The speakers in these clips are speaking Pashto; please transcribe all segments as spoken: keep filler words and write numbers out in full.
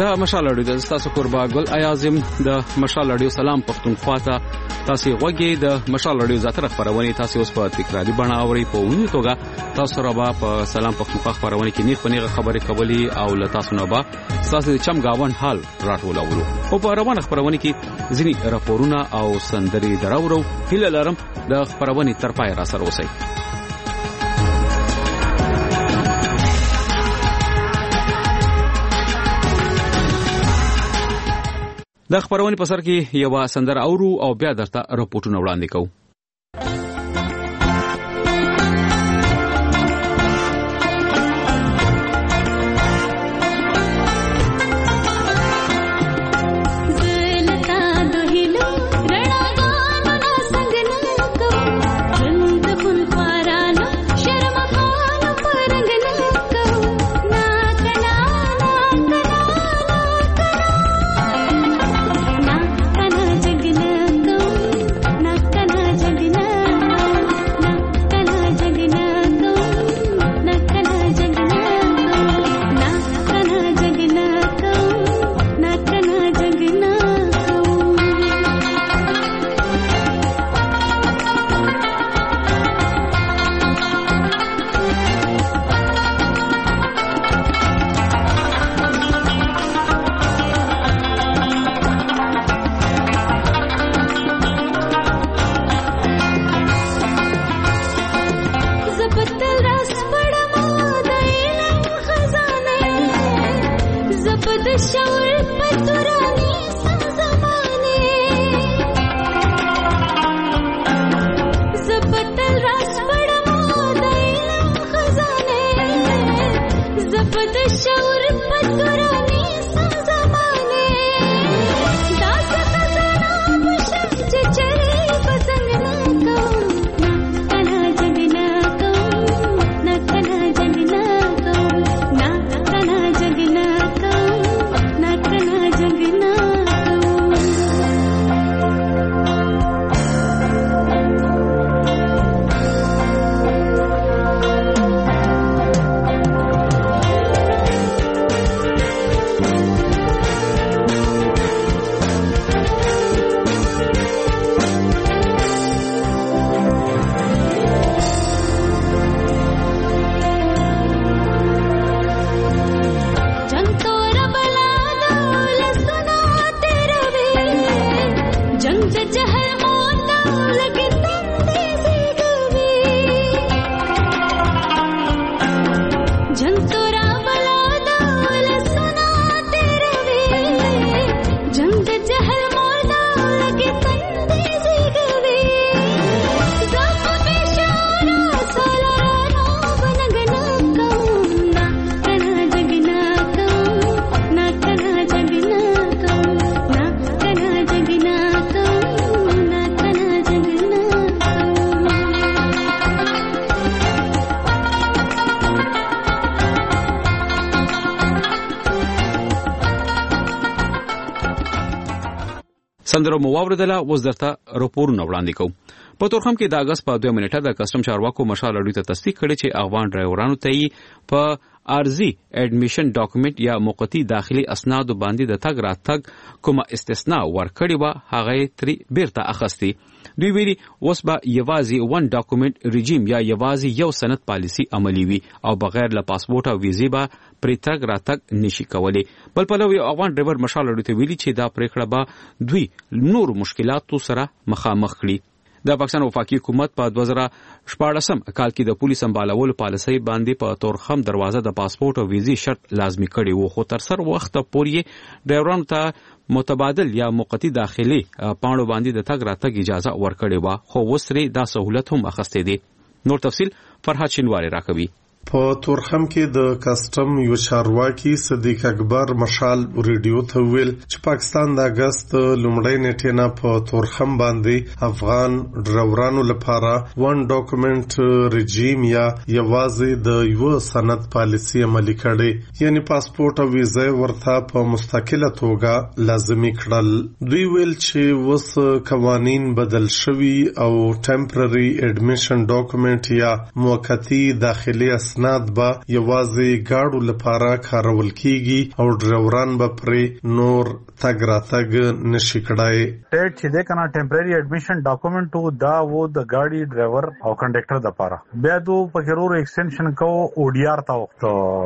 د مشال اړیو د تاسو قربا ګل ایازم د مشال اړیو سلام پښتونخوا ته تاسو غوږی د مشال اړیو زاتره خبرونه تاسو اوس په تکراری بڼه اوري په ونی توګه تاسو را په سلام پښتونخوا خبرونه کې نیغ پنیغه خبرې کولی او له تاسو نه با تاسو د چمګاون حال راټولولو او په روانه خبرونه کې ځینی راپورونه او سندري دراورو هله لرم د خبرونه تر پای را سره اوسئ. د خبرونه په سر کې یو سندر اورو او بیا درته راپورټونه وړاندې کوو. سندرو مو واوردله اوس درته راپورونه وړاندې کوم. په تورخم کې د اگست په دوه منټه د کسټم چارواکو مشال اړیو ته تصدیق کړي چې افغان ډرایورانو ته په ارزي اډمیشن ډاکومنت یا موقتی داخلي اسناد باندې د تګ راتګ کومه استثناء ورکړي و هغه تری بیرته اخستي. دوی ویلي اوس به یوازې ون ډاکومنت رژیم یا یوازې یو سند پالیسی عملی وي او بغیر له پاسپورت او ویزې به پرې تګ راتګ نشي کولی. بل پلو یو افغان ډرایور مشال اړیو ته ویلي چې دا پریکړه به دوی نور مشکلاتو سره مخامخ کړي. د پاکستان وفاقي حکومت په دوه زره شپاړسم کال کې د پولیس سمبالولو پالیسۍ باندې په تورخم دروازه د پاسپورت او ویزې شرط لازمي کړی وو، خو تر سر وخت پورې ډرایورانو ته متبادل یا موقتی داخلي پاڼو باندې د تګ راتګ اجازه ورکړې وه، خو اوس ترې دا سهولت هم اخیستی دی. نور تفصیل فرهاد شینواری راکوي. په تورخم کې د کسټم یو چارواکي صدیق اکبر مشال ریډیو ته ویل چې پاکستان د اگست لومړۍ نیټې نه په تورخم باندې افغان ډرایورانو لپاره ون ډاکومنټ رژیم یا یوازې د یو سند پالیسی عملي کړي، یعنی پاسپورت او ویزه ورته په مستقله توګه لازمي کړل. دوی ویل چې اوس قوانین بدل شوي او ټمپرري اډمیشن ډاکومنټ یا موقتی داخلي اسناد به یوازې گاډو لپاره کارول کیږي او ډرایوران به پرې نور تګ راتګ نشي کړای. ټیټ چې د کنه ټمپرری اډمیشن ډاکومنت وو دا وو د ګاډي ډرایور او کنډکټر لپاره. بیا دو پکرور ایکسټنشن کو او ډی آر تا وخت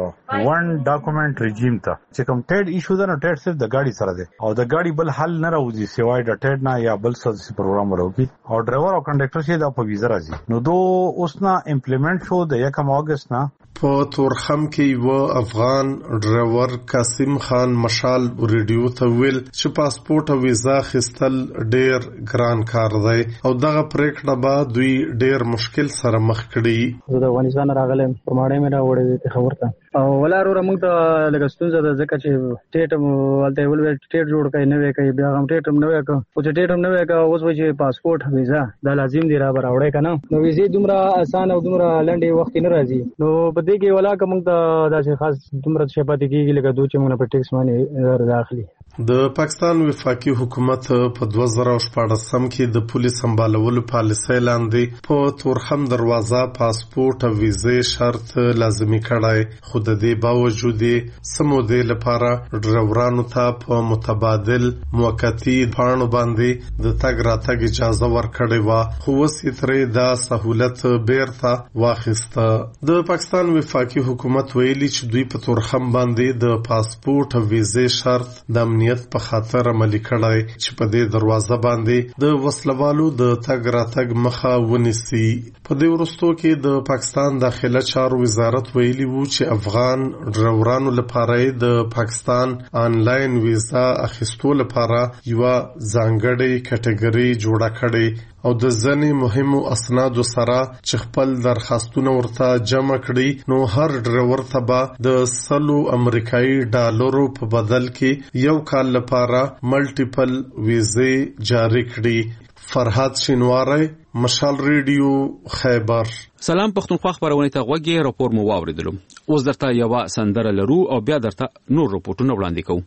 ون ډاکومنت ريجیم ته چې کوم ټیټ ایشو ده نو ټیټ صرف د ګاډي سره ده او د ګاډي بل حل نه راوځي سیوای د ټیټ نه یا بل څه پروګرام وروکي او ډرایور او کنډکټر چې دا په ویزا راځي نو دو اوس نه امپلیمنٹ شو د یکم اگست نه. په تورخم کې و افغان ډرایور قاسم خان مشال ریډیو ته ویل چې پاسپورت او ویزا خستل ډیر ګران کار دی او دغه پریکړه به دوی ډیر مشکل سره مخ کړي. زه د افغانستان راغلم په ماړې مې راوړې ته خبرته او ولارو موږ ته لکه ستونزه ده ځکه چې ټیټ ولته ول ټیټ جوړ کړي نه وې کوي بیا هم ټیټ هم نه وې کوي او چې ټیټ هم نه وې کوي اوس وایي پاسپورت ویزا دا لازم دی را راوړې کنه نو ویزې دومره آسان او دومره لنډي وخت نه راځي نو په دې کې ولا کوم ته داسې خاص دومره شپه کېږي لکه دوی چې موږ په ټیکس باندې داخلي. د پاکستان وفاقي حکومت په دوه زره شپږم کې د پولیس سمبالولو پالیسۍ لاندې په تورخم دروازه پاسپورت او ویزې شرط لازمي کړای خو د دې باوجود سمودې لپاره ډرایورانو ته په متبادل موقتی پاڼو باندې د تګ راتګ اجازه ورکړې وه خو اوس یې ترې دا سهولت بیرته واخیسته. د پاکستان وفاقي حکومت ویلي چې دوی په تورخم باندې د پاسپورت او ویزې شرط د په خاطر عملي کړای چې په دې دروازه باندې د وسلوالو د تګ راتګ مخه ونیسي. په دې وروستو کې د پاکستان داخله چارو وزارت ویلي وو چې افغان ډرایورانو لپاره د پاکستان آنلاین ویزا اخیستو لپاره یو ځانګړی کټګوري جوړه کړي او د ځنې مهمو اسنادو سره چې خپل درخواستونه ورته جمع کړي نو هر ډرایور ته به د سلو امریکایي ډالرو په بدل کې یو کال لپاره ملټیپل ویزې جاری کړي. فرحات شینواری مشال ریډیو خیبر. سلام پښتونخوا خبرونه ته غوږی راپور مو واوریدلو. اوس درته یو سندره لرو او بیا درته نور راپورټونه وړاندې کوو.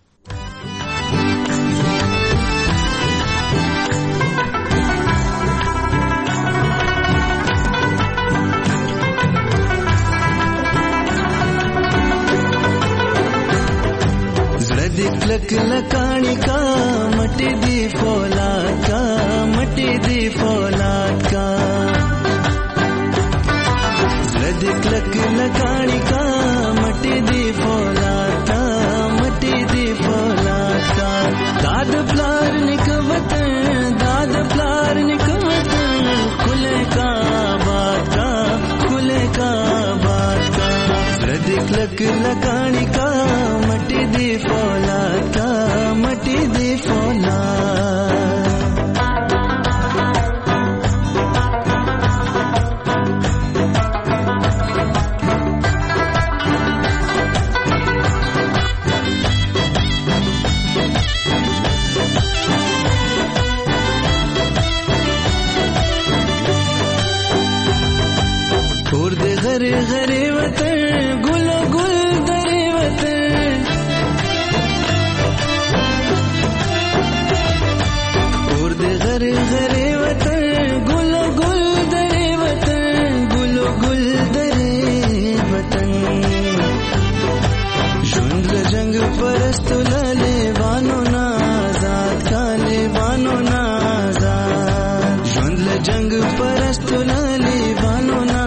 लक लकानी का मटी दी फौलाद का मटी दी फौलाद का लक लक लकानी का मटी दी फौलाद का मटी दी फौलाद का दाद प्लार निकवत दाद प्लार निकवत खुले का बात का खुले का बात का लक लक लकानी का मटी दी फौलाद का मटी दी फौलाद. छोड़ दे घरे घरे वतन गुलो गुल दरे वतन छोड़ दे घरे घरे वतन गुलो गुल दरे वतन गुलो गुल दरे वतन जुंद जंग परस्त लाले वानो ना आजाद काले वानो ना आजाद जुंद जंग परस्त लाले वानो ना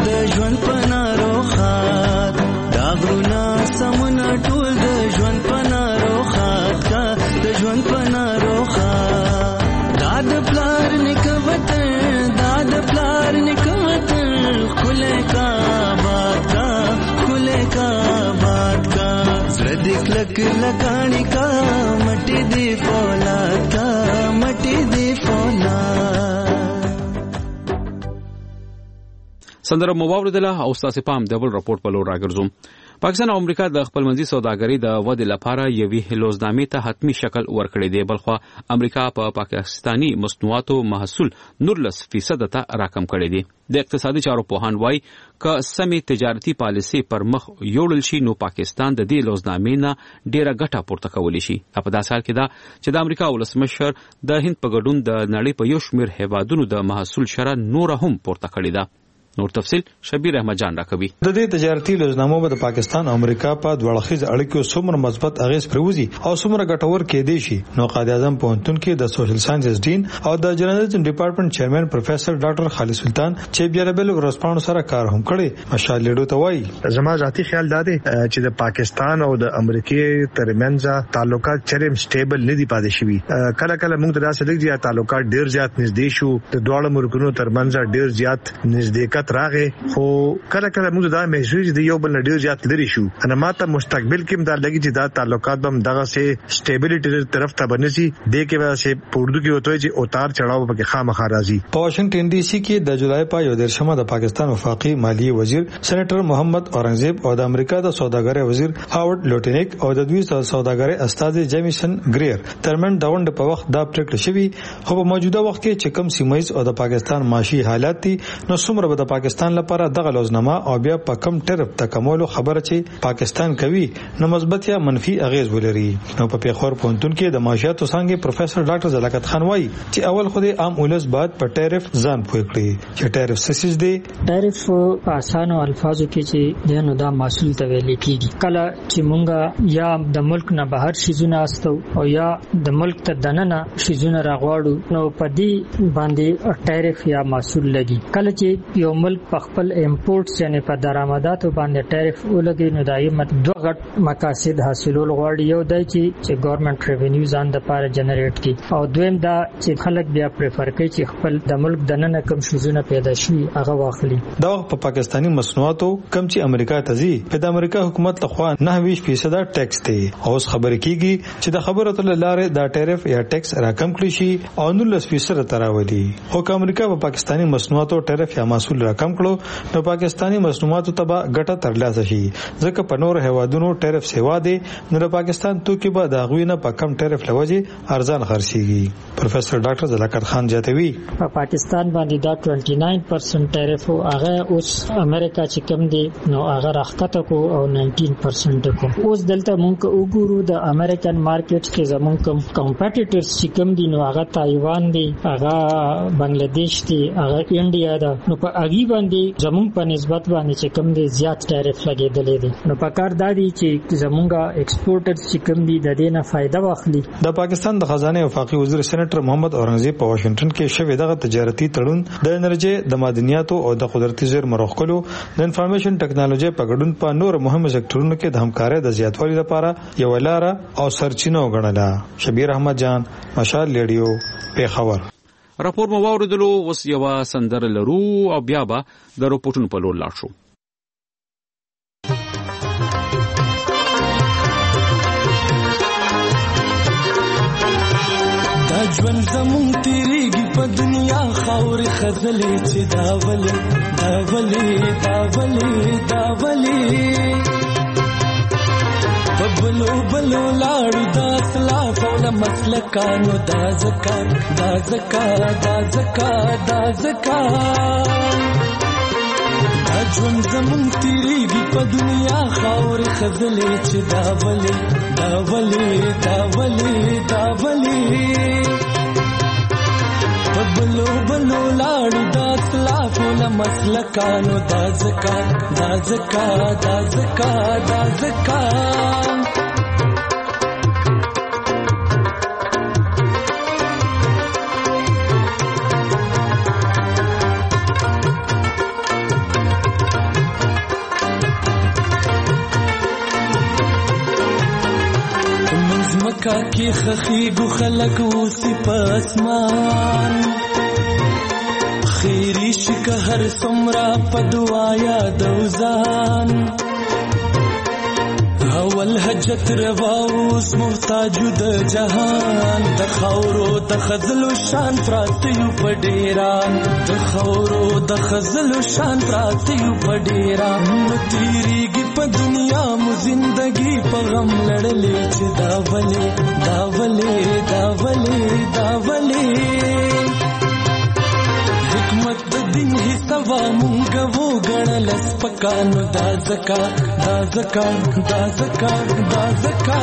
د ژوند پنارو خات دا غرونا سمونه ټول د ژوند پنارو خات کا د ژوند پنارو خات دا د پلار نکوتن دا د پلار نکوتن کله کا بات کا کله کا بات کا زړه دې کلک لګانی کا مټي دې فولاد کا مټي دې فولاد. سندره مو واوریدله او ستاسو پام د بل راپورټ په لور راګرځوم. پاکستان او امریکا د خپلمنځي سوداګرۍ د ودې لپاره یوې هلوزنامې ته حتمی شکل ورکړی دی. بلخو امریکا په پا پاکستانی مصنوعاتو محصول نورلس فیصد ته راکم کړی دی. د اقتصادي چارو پوهان وایي که سمې تجارتي پالیسي پر مخ یوړل شي نو پاکستان د دې هلوزنامې نه ډیره ګټه پورته کولی شي. په داسې حال کې دا چې د امریکا ولسمشر د هند په ګډون د نړۍ په یو شمېر هیوادونو د محصول شرح نور هم پورته کړې ده. نور تفصیل شبیر احمد جان راکوي. د دې تجارتي لوزنامو به د پاکستان او امریکا په دوړخیز اړیکو څومره مثبت اغیز پروزي او څومره ګټور کېدی شي نو قائد اعظم پوهنتون کې د سوشل ساينسز ډین او د جرنالیزم ډپارټمنټ چیرمن پروفیسور ډاکټر خالد سلطان چې بیا له بل ورسپانو سره کار هم کړي مشال لیډو ته وایي زما ذاتی خیال دا دی چې د پاکستان او د امریکای ترمنځ تعلقات چرېم سټیبل نه دي پاتې شوي. کله کله موږ دراسه لګي تعلقات ډیر زیات نږدې شو د دواړو ملکونو ترمنځ ډیر زیات نږدېکت راغی خو کله کله موږ دا محسوس دي یو بل ډیر زیات لري شو. انا ماته مستقبل کې دا لګي چې دا تعلقات هم دغه سه سټیبلیټی طرف ته بنسي د کې واسه پوردو کې وته چې اوتار چړاو پکې خامخا راځي. په واشنگټن ډي سي کې د جولای په یو درشمه د پاکستان وفاقي مالی وزیر سېنیټر محمد اورنګزیب او د امریکا د سوداګرۍ وزیر هاورډ لوټینیک او د دوی سوداګرۍ استاد جیمیسن ګریر ترمن داوند په وخت دا پریکړه شوی خو په موجوده وخت کې چې کم سیمایز او د پاکستان معاشي حالات دي نو څومره به د پاکستان لپاره دغه لوزنامه او بیا په کم ټرف تکامل خبره چې پاکستان کوي نو مثبت یا منفي اغیز ولري. نو په پیښور پونتون کې د معاشاتو څنګه پروفیسور ډاکټر زلاکت خان وایي چې اول خو د عام ولس بعد په ټریف ځان پوي کړی چې ټریف سسیز دی. ټریف په اسانو الفاظو کې چې دنه دا مسول ته ویل کیږي کله چې مونږه یا د ملک نه بهر شیزونه استو او یا د ملک ته دننه شیزونه راغواړو نو په دې باندې ټریف یا مسول لګي. کله چې یو ملک په خپل امپورټس یعنی په درآمداتو باندې ټریف ولګي نو دایمت دوه غټ مقاصد حاصلول غواړي. یو دای چې چې ګورنمنت ریونیو ځان د پاره جنریټ کی او دویم دا چې خلک بیا پریفر کوي چې خپل د ملک دننه کم شوزونه پیدا شي هغه واخلي. دا په پاکستانی مصنوعاتو کم چې امریکا ته ځي په د امریکا حکومت لخوا نه ویش فیصد ټیکس دی او اوس خبرې کیږي چې د خبرو تل لارې دا ټریف یا ټیکس راکم کړی شي او نولس فیصد تراولي. خو امریکا په پاکستانی مصنوعاتو ټریف یا محصول راکم کړو نو پاکستانی مصنوعاتو ته ګټه ترلاسه شي ځکه په نور هوادونو ټریف سیوا دی نو د پاکستان توکي به د غوینه په کم ټریف لوجي ارزان خرڅيږي. پروفیسور ډاکټر زلاکت خان جاتوي په پاکستان باندې دا نود و نهه درجه ټریف او هغه اوس امریکا چې کم دی نو هغه راخته کو او نولس درجه کو. اوس دلته مونږ وګورو د امریکن مارکیټ کې زمونږ کوم کمپټیټرز چې کم دي نو هغه تایوان دی هغه بنگلاديش دی هغه انډیا ده نو په اغي باندې زمونږ په نسبت باندې چې کم دي زیات ټریف لګیدلې دي نو په کار دادي چې زمونږه ایکسپورټرز چې کم دي د دې نه فائدہ واخلي. د پاکستان د خزانه وفاقي وزیر سېنیټر محمد اورنګزیب په واشنگټن کې شوې دغه تجارتي تړون د انرژي د معدنیاتو او د قدرتي زیرمو مروخلو د انفارمیشن ټیکنالوژي په ګډون په نور مهمو سکتورونو کې د همکارۍ د زیاتوالي لپاره یو لار او سرچینه وګڼله. شبیر احمد جان مشال لیډیو پیښور. راپور مو واوریدلو. اوس یو سندره لرو او بیا به د راپورټونو په لور لاړ شو. دا ژوند زمون تیریږي په دنیا خاورې خزلې چې دا ولې دا ولې دا ولې دا ولې بلو بلو لاړو دا خلاف او د مسلکانو دا زکات دا زکات دا زکات دا زکات دا ژوند زمون تیریږي په دنیا خاورې خزلې چې دا ولې دا ولې دا ولې دا ولې بلو بلو لاړو دا خلاف او د مسلکانو دا زکات دا زکات دا زکات دا زکات مکه کې خخیګو خلک اوسې په اسمان خیری شکه هر څومره په دعا یادو ځان اول حجت روا اوس محتاج د جهان د خاورو د خزلو شان پراتیو په ډیران د خاورو د خزلو شان پراتیو په ډیران تیریږي په دنیا مو زندگی په غم لړلې چې دا ولې دا ولې دا ولې دا ولې حکمت د دین حسابا مونږ وو غړل سپکانو دا زکا دا زکا دا زکا دا زکا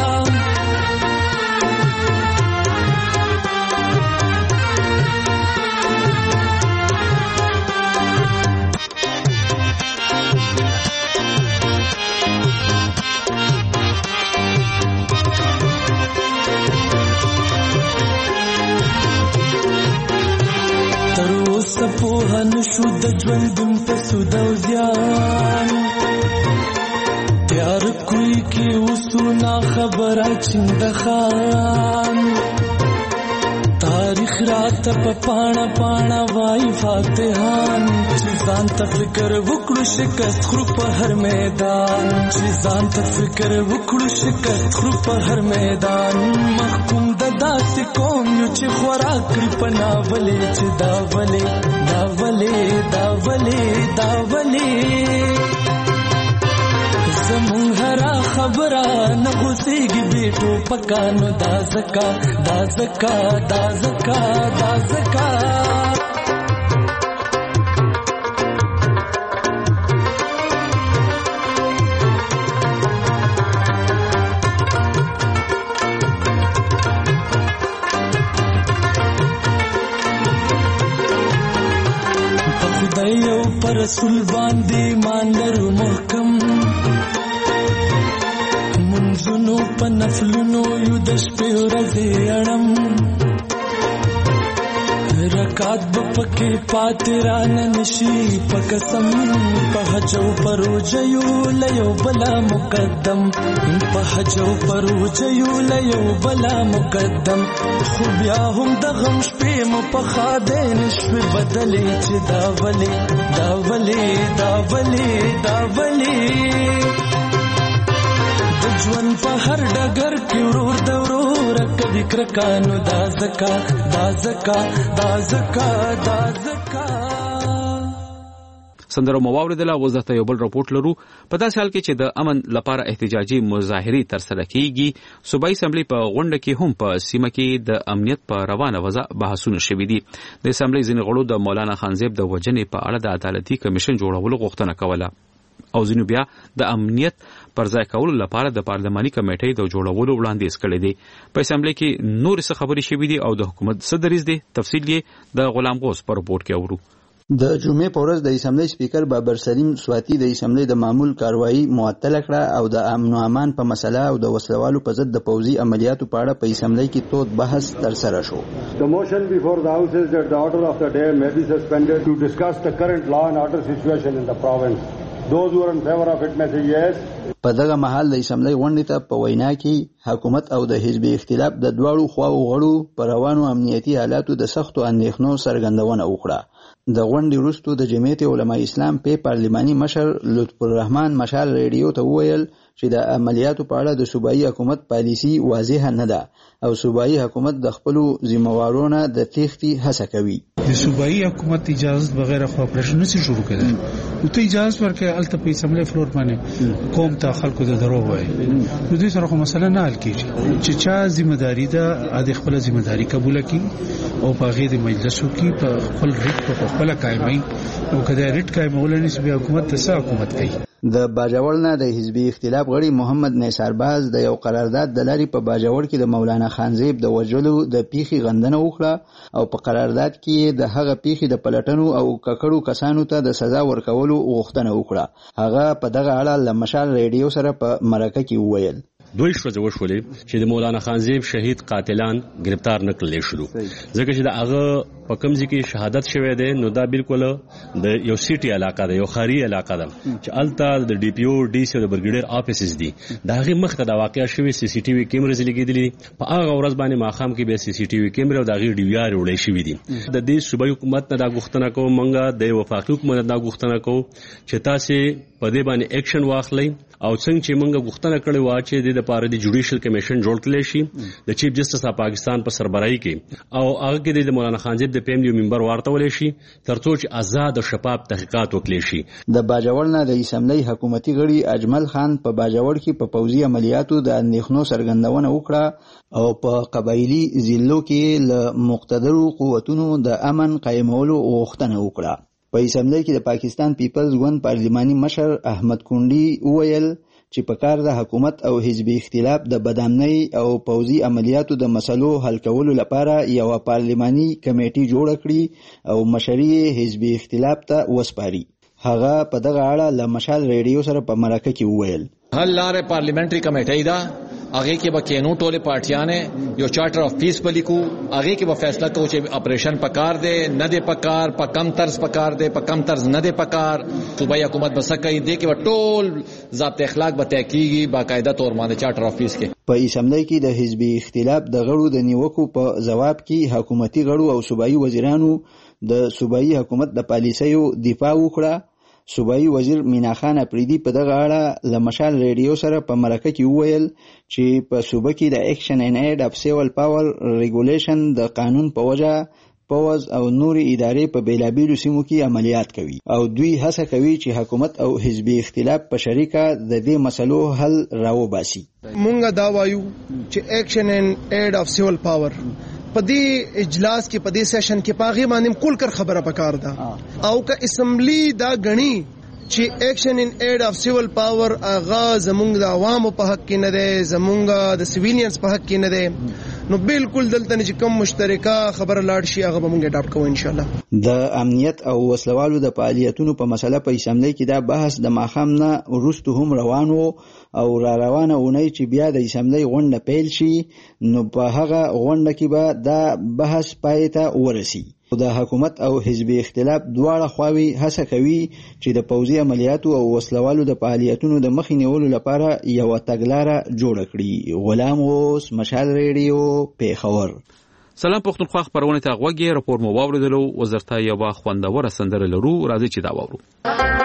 سپوهن شو د ژوندون په سود او زیان تیار کوي کې اوسونه خبره چند خان تاریخ رات په پاڼه پاڼه وای فاتحان چې ځان ته فکر وکړو شکست خرو په هر میدان چې ځان ته فکر وکړو شکست خرو په هر میدان محکوم د داسې قوم یو چې خوراک کړي په ناولې چې دا ولې دا ولې دا ولې دا ولې زمون هرا خبره نه غوسېږي بیٹو پکانو دا زکا دا زکا دا زکا دا زکا په خدای او پر رسول باندې مان لرو محکم منځونو په نفلونو یو د شپې ورځې اړم رکات به پکې پاتې رانه نشي په قسم په حج او په روژه یو له یو بلا مقدم په حج او په روژه یو له یو بلا مقدم خو بیا هم د غم شپې مو په خاده نشوې بدلې چې دا ولې دا ولې دا ولې دا ولې ژوند په هر ډګر کې ورور د ورور کبي کرکانو دا زکا دا زکا دا زکا دا زکا سندرو مواوردله اوس دلته یو بل راپورټ لرو په داسې حال کې چې د امن لپاره احتجاجي مظاهرې ترسره کیږي صوبایي اسمبلی په غونډه کې هم په سیمه کې د امنیت په روانه وضع بحثونه شوي دي د اسمبلی ځینې غړو د مولانا خانزیب د وژنې په اړه د عدالتي کمیشن جوړولو غوښتنه کوله او ځینو بیا د امنیت پر ځای کولو لپاره د پارلماني کمیټې د جوړولو وړاندیز کړی دی په اسمبلی کې نور څه خبرې شوې دي او د حکومت څه دریځ دی تفصیل یې د غلام غوث په رپورټ کې اورو د جمعې په ورځ د اسمبلی سپیکر بابر سلیم سواتی د اسمبلی د معمول کاروایی معطل کړه او د امن او امان په مسله او د وسلوالو په ضد د پوځي عملیاتو په اړه په اسمبلی کې تود بحث ترسره شو. The motion before the House is that the order of the day may be suspended to discuss the current law and order situation in the province. Those who are in favor of it may say yes. په دغه مهال د اسمبلی غونډې ته په وینا کې حکومت او د حزب اختلاف د دواړو خواو غړو پر روانو امنیتي حالاتو د سختو اندېښنو څرګندونه وکړه. د غونډې وروسته د جمعیت علماء اسلام په پارلماني مشر لطف الرحمن مشال ریډیو ته وویل چې د عملیاتو په اړه د صوبایي حکومت پالیسي واضح نه ده او صوبایي حکومت د خپل ذمہوارونو د تېښتې هڅه کوي. د صوبایي حکومت اجازه بغیر خو اپریشن نشي شروع کړي. او ته اجازه ورکړې الته په اسمبلی فلور باندې قوم ته خلکو د درو وای. نو دې سره خو مسله نه حل کیږي. چې چا ذمہداري ده د خپل ذمہداري قبول کړي او په غیر مجلسو کې په خپل ریټ په خپل قائمي او کله ریټ قائمول نه سي حکومت ته څه حکومت کوي. د باجوړ نه د حزبي اختلاف غړي محمد نثار باز د یو قرارداد د لاري په باجوړ کې د مولانا خانزیب د وجلو د پیخي غندنه وکړه او په قرارداد کې د هغه پیخي د پلټنو او ککړو کسانو ته د سزا ورکولو غوښتنه وکړه. هغه په دغه اړه ل مشال ریډیو سره په مرکه کې وویل دوی شوځ وشولې چې د مولانا خانزیب شهید قاتلان گرفتار نکړل شول ځکه چې د هغه په کمزې کې شهادت شوه دی نو دا بالکل د یو سیټي علاقه ده یو خاري علاقه ده چې الته د ډي پی او ډي سي او د برګیډیر افیسز دي دا هغه مخته د واقعیا شوی سی سی ټي وي کیمرې لګېدلې په هغه ورځ باندې ماخام کې به سی سی ټي وي کیمرې او د هغه ډي وی آر وړې شوې دي د دې صوبایي حکومت نه دا غوښتنه کوم منګه د وفاقي حکومت نه دا غوښتنه کوم چې تاسو په دې باندې اکشن واخلئ او څنګه چې موږ غوښتنه کړې و چې د لپاره د جوډیشل کمیشن جوړ کړل شي د چیف جسټس اف پاکستان په سربراهي کې او هغه کې د مولانا خانزیب د پیم یو منبر ورته شي ترڅو چې آزاد او شفاف تحقیقات وکړي شي. د باجوړ نه د اسمبلی حکومتي غړي اجمل خان په باجوړ کې په پوځي عملیاتو د اندېښنو څرګندونه وکړه او په قبایلی ضلعو کې له مقتدرو قوتونو د امن قائمولو غوښتنه وکړه. په اسمبلی کې د پاکستان پیپلز ګوند پارلماني مشر احمد کونډي وویل چې په کار د حکومت او حزبي اختلاف د بدامنۍ او پوځي عملیاتو د مسلو حل کولو لپاره یو پارلماني کمیټي جوړ کړي او مشري حزبي اختلاف ته وسپاري. هغه په دغه اړه له مشال ریډیو سره په مرکه کې وویل حل لارې پارلیمنټري کمیټي دا هغه کې به کینو ټوله پارټیانه یو چارټر اف پیس په لیکو هغه کې به فیصله کوي چې اپریشن پکار دی نه دی پکار په کم طرز پکار دی په کم طرز نه دی پکار صوبایي حکومت بس کوي دی کې ټول ضابط اخلاق به تحقیقي باقاعده تور باندې چارټر اف پیس کې. په اسمبلی کې د حزبي اختلاف د غړو د نیوکو په جواب کې حکومتي غړو او صوبایي وزیرانو د صوبایي حکومت د پالیسیو دفاع وکړه. صوبایي وزیر مینا خان اپریدي په دغه اړه له مشال ریډیو سره په مرکه کې وویل چې په صوبه کې د اکشن ان ایډ اف سیول پاور ریګولیشن د قانون په وجه پوز او نوري ادارې په بیلابیلو سیمو کې عملیات کوي او دوی هڅه کوي چې حکومت او حزبي اختلاف په شریکه د دې مسلو حل راوباسي. مونږ دا وایو چې اکشن ان ایډ اف سیول پاور په دې اجلاس کې په دې سیشن کې پاغي باندې کول کر خبره پکار ده او که اسمبلی دا غني چې اکشن ان ایډ اف سیول پاور اغا زمونږ د عوامو په حق کې نه ده زمونږ د سیویلینز په حق کې نه ده نو بالکل دلته چې کوم مشترکه خبره لاړ شي هغه به مونږ اډاپټ کوو ان شاء الله. د امنیت او وسلوالو د فعالیتونو په مسله په اسمبلی کې دا بحث د ماخام نه وروسته هم روان وو او را روانه ونی چې بیا د اسمبلی غونډه پیل شي نو په هغه غونډه کې به دا بحث پای ته ورسي. د حکومت او حزبي اختلاف دواړه خواوې هڅه کوي چې د پوځي عملیاتو او وسلوالو د فعالیتونو د مخې نیولو لپاره یو تګلاره جوړه کړي. غلام اوس مشال ریډیو پیښور. سلام پښتونخوا خبرونه ته غوږی راپور مو واوریدلو وزارت یو خوندور سندره لرو راځي چې دا واورو.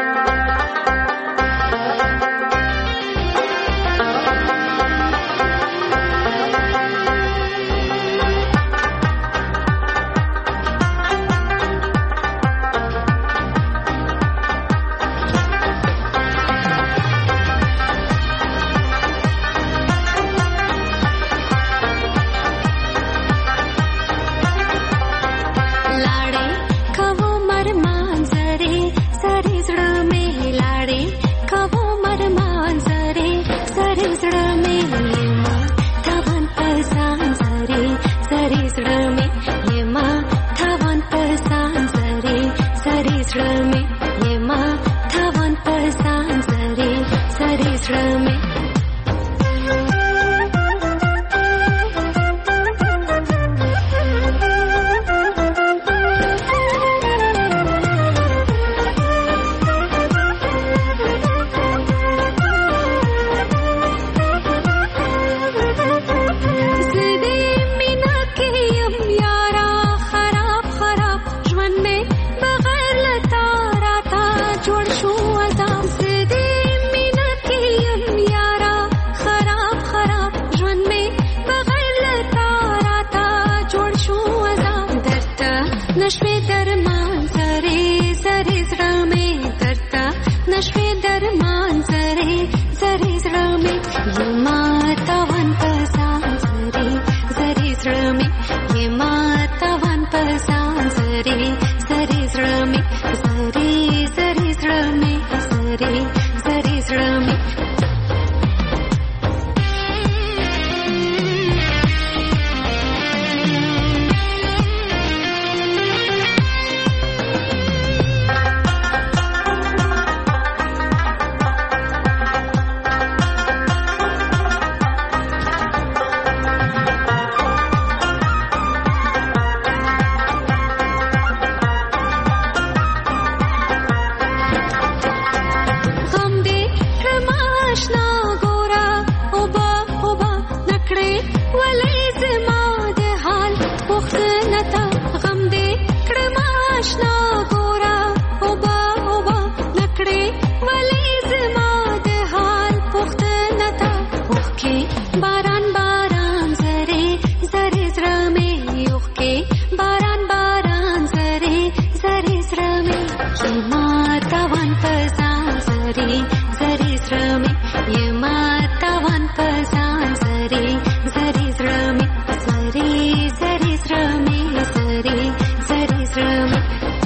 زری زری زرمي يما توان پزان زری زری زرمي زری زری زرمي زری زری زرمي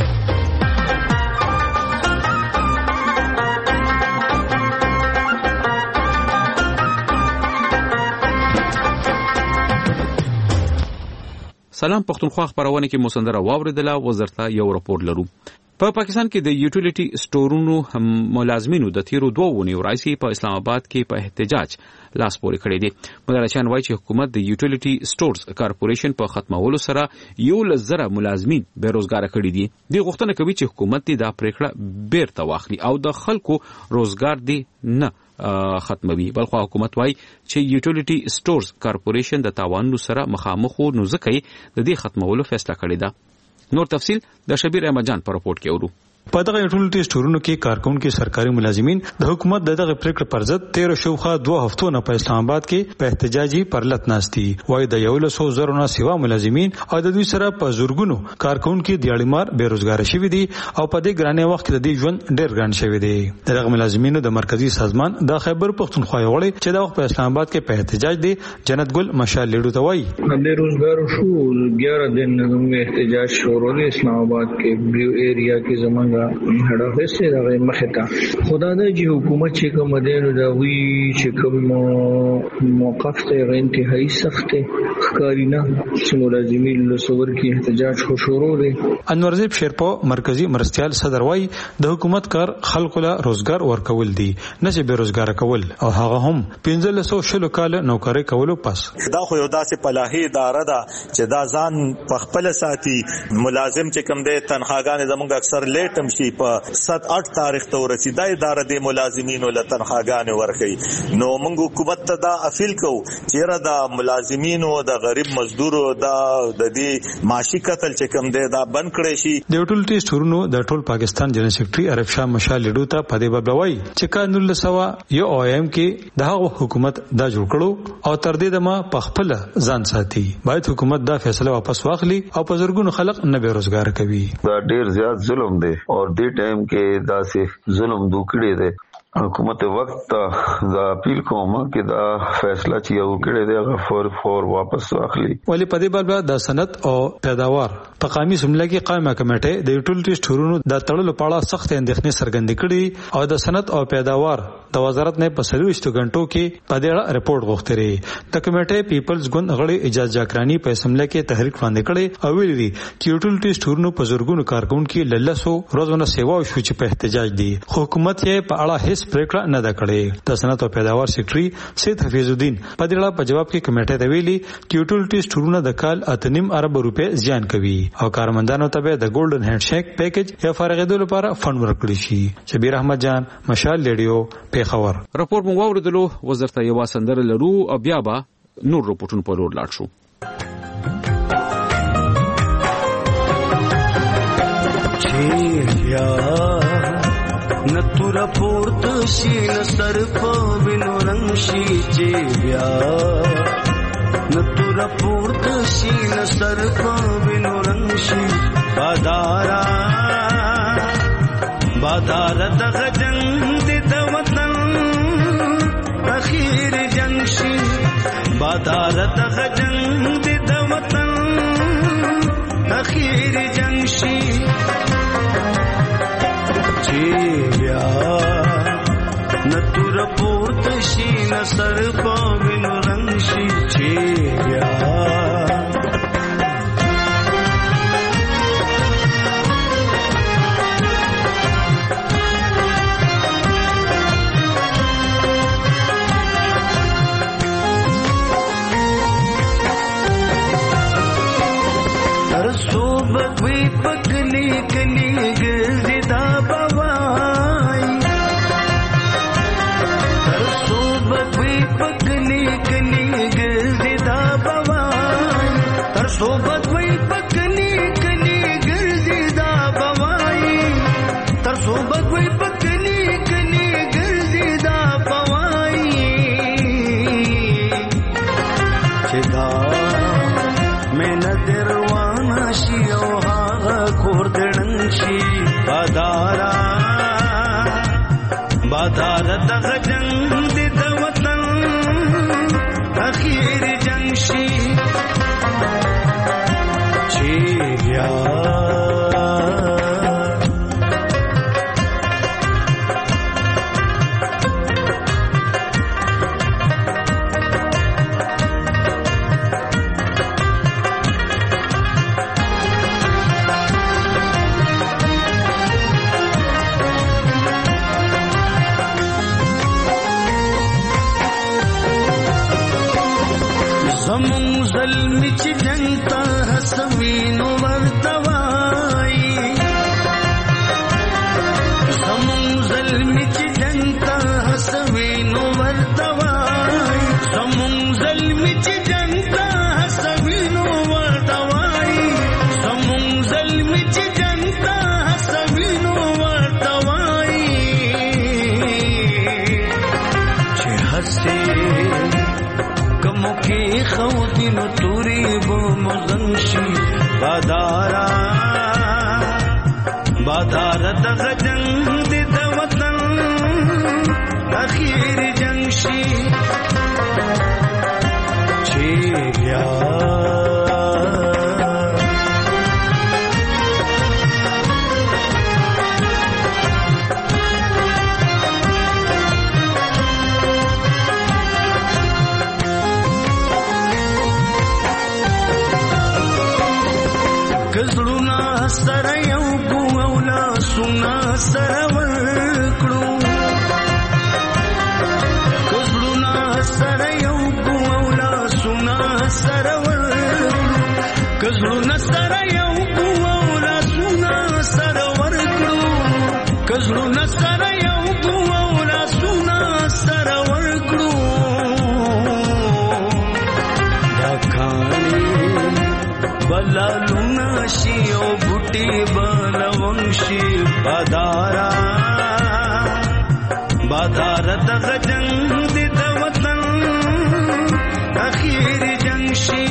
سلام پښتونخوا خبرونه کې موسندره واوریدله وزارت یو راپور لرو په پا پاکستان کې د یوټیلیټي سټورونو ملازمینو د تیرو دوه ونیو راځي په اسلام آباد کې په احتجاج لاس پورې کړی دی مدرچان وایي چې حکومت د یوټیلیټي سټورز کارپوریشن په ختمولو سره یو لزره ملازمین بیروزګار کړي دي د غوښتنه کوي چې حکومت دا پریکړه بیرته واخلي او د خلکو روزګار دی نه ختموي بلخو حکومت وایي چې یوټیلیټي سټورز کارپوریشن د تاوانونو سره مخامخ و نو ځکه د دې ختمولو فیصله کړې ده نور تفصيل د شبیر احمد جان په راپورټ کې اورو په دغه یوټیلیټي سټورونو کې کارکونکو سرکاري ملازمین د حکومت دغه پریکړه پر ضد تیرو شوخه دوه هفتو نه په اسلام آباد کې په احتجاجي پرلط ناشتي وای د یو له سو زرو نه سیوا ملازمین او د دوی سره په زورګونو کارکونکو دیاړمار بیروزګار شوي دي او په دې ګرانه وخت کې د دې ژوند ډېر ګران شوی دی دغه ملازمینو د مرکزی سازمان د خیبر پختونخوا وړي چې د وخت په اسلام آباد کې په احتجاج دي جنت ګل مشال لیډو ته وای بیروزګار شو ګیارہ دن موږ احتجاج شروع کړ اسلام آباد کې بلیو ایریا کې زمونږه هډه فسه راغی مخه تا خدا د جی حکومت چې کوم دینو دا وی چې کوم موقف ته انتهایی سخت ښکارینا چې ملازمین له صور کې احتجاج خو شروع دي انورزیب شیرپو مرکزی مرستيال صدر وای د حکومت کار خلکو له روزګار ورکول دي نه چې بیروزګار کول او هغه هم پنځه سو شلو کال نوکری کولو پس دا خو یو داسې پلاهي اداره ده چې دا ځان په خپل ساتي ملازم چې کوم دی تنخواګان زموږ اکثر لیټم شي په سات اټ تاریخ ته ورسیدا اداره د ملازمینو له تنخواګان ورکړي نو موږ حکومت ته دا اپیل کوو چې را د ملازمینو د غریب مزدورو د د دې معاشي قتل چې کوم دی دا بند کړي شي د یوټیلیټي سټورونو د ټول پاکستان جنرال سیکریټري عارف شاه مشال لیډو ته په دې بابوي چې قانون لسوا یو او ایم کې د حکومت دا جوړ کړو او تر دې دمه په خپل ځان ساتي باید حکومت دا فیصله واپس واخلي او په زرګونو خلک نه بیروزګار کوي دا ډیر زیات ظلم دی او دې ټایم کې داسې ظلم دوکړي دي حکومت وخت دا اپیل کوم چې دا فیصله چې یو کړی دی هغه فور فور واپس واخلي ولی په دې بل د صنعت او پیداوار په قومي سمله کې قائمه کمیټه د یوټیلیټي سټورونو د تړلو په اړه سخت اندېښنې څرګندې کړې او د صنعت او پیداوار د وزارت نه په سلويشتو غنټو کې په دې اړه رپورت غوښتري د کمیټې پیپلز ګوند غړي اجازه جاکرانی په سمله کې تحریک باندې کړي او ویلي چې یوټیلیټي سټورونو په زورګونو کارکونکو للسو روزونه سیوا شو چې په احتجاج دي حکومت یې په اړه هیڅ پریکړه نه ده کړې د صنعت او پیداوار سیکریټري سید حفیظ الدین په دې اړه په جواب کې کمیټه ته ویلي چې یوټیلیټي سټورونه د کال اتنیم ارب روپے زیان کوي او کارمندانو ته د ګولډن هند شیک پیکیج یا فارغېدو لپاره فند ورکړي شي شبیر احمد جان مشال لیډیو پیښور راپور مو واوریدلو وزارت یو سندره لرو او بیا به نور رپورټونه په لور لاړ شو نتور پورت شي نستر په وینو رنگ شي چې بیا نتور پورت شي نستر په وینو رنگ شي بادارا بادار دغه جنگ د وطن اخیر جنگ شي بادار دغه جنگ د وطن اخیر جنگ شي بیا نتور پورت شي نصر پاوین رنگ شي چې بیا تر صوبه وی پکلی کلی ګرځي دا بوای تر صوبه وی پکلی بادار دغه جنگ د وطن اخیر جنگ شي چې بیا زمون ظلم چې جنگ ته حسوینو ورتوای زمون ظلم چې جنگ ته حسوینو ورتوای زمون ظلم چې جنگ ته حسوینو ورتوای زمون ظلم چې جنگ ته حسوینو ورتوای چې حسې کموکی خوتینو توری بو مزنشی بادارا بادارا دغه جنگ د وطن اخیر جنگ شي چې بیا کزړونا سره یو کو اولا سنا سره ورکړو کزړونا سره یو کو اولا سنا سره ورکړو کزړونا سره یو کو اولا سنا سره ورکړو کزړونا سره یو کو اولا سنا سره ورکړو دا کانی بلالونا شي او بوټي بلون شي بادارا بادارا دغه جنگ د وطن اخیر جنگ شي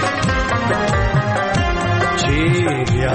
چې بیا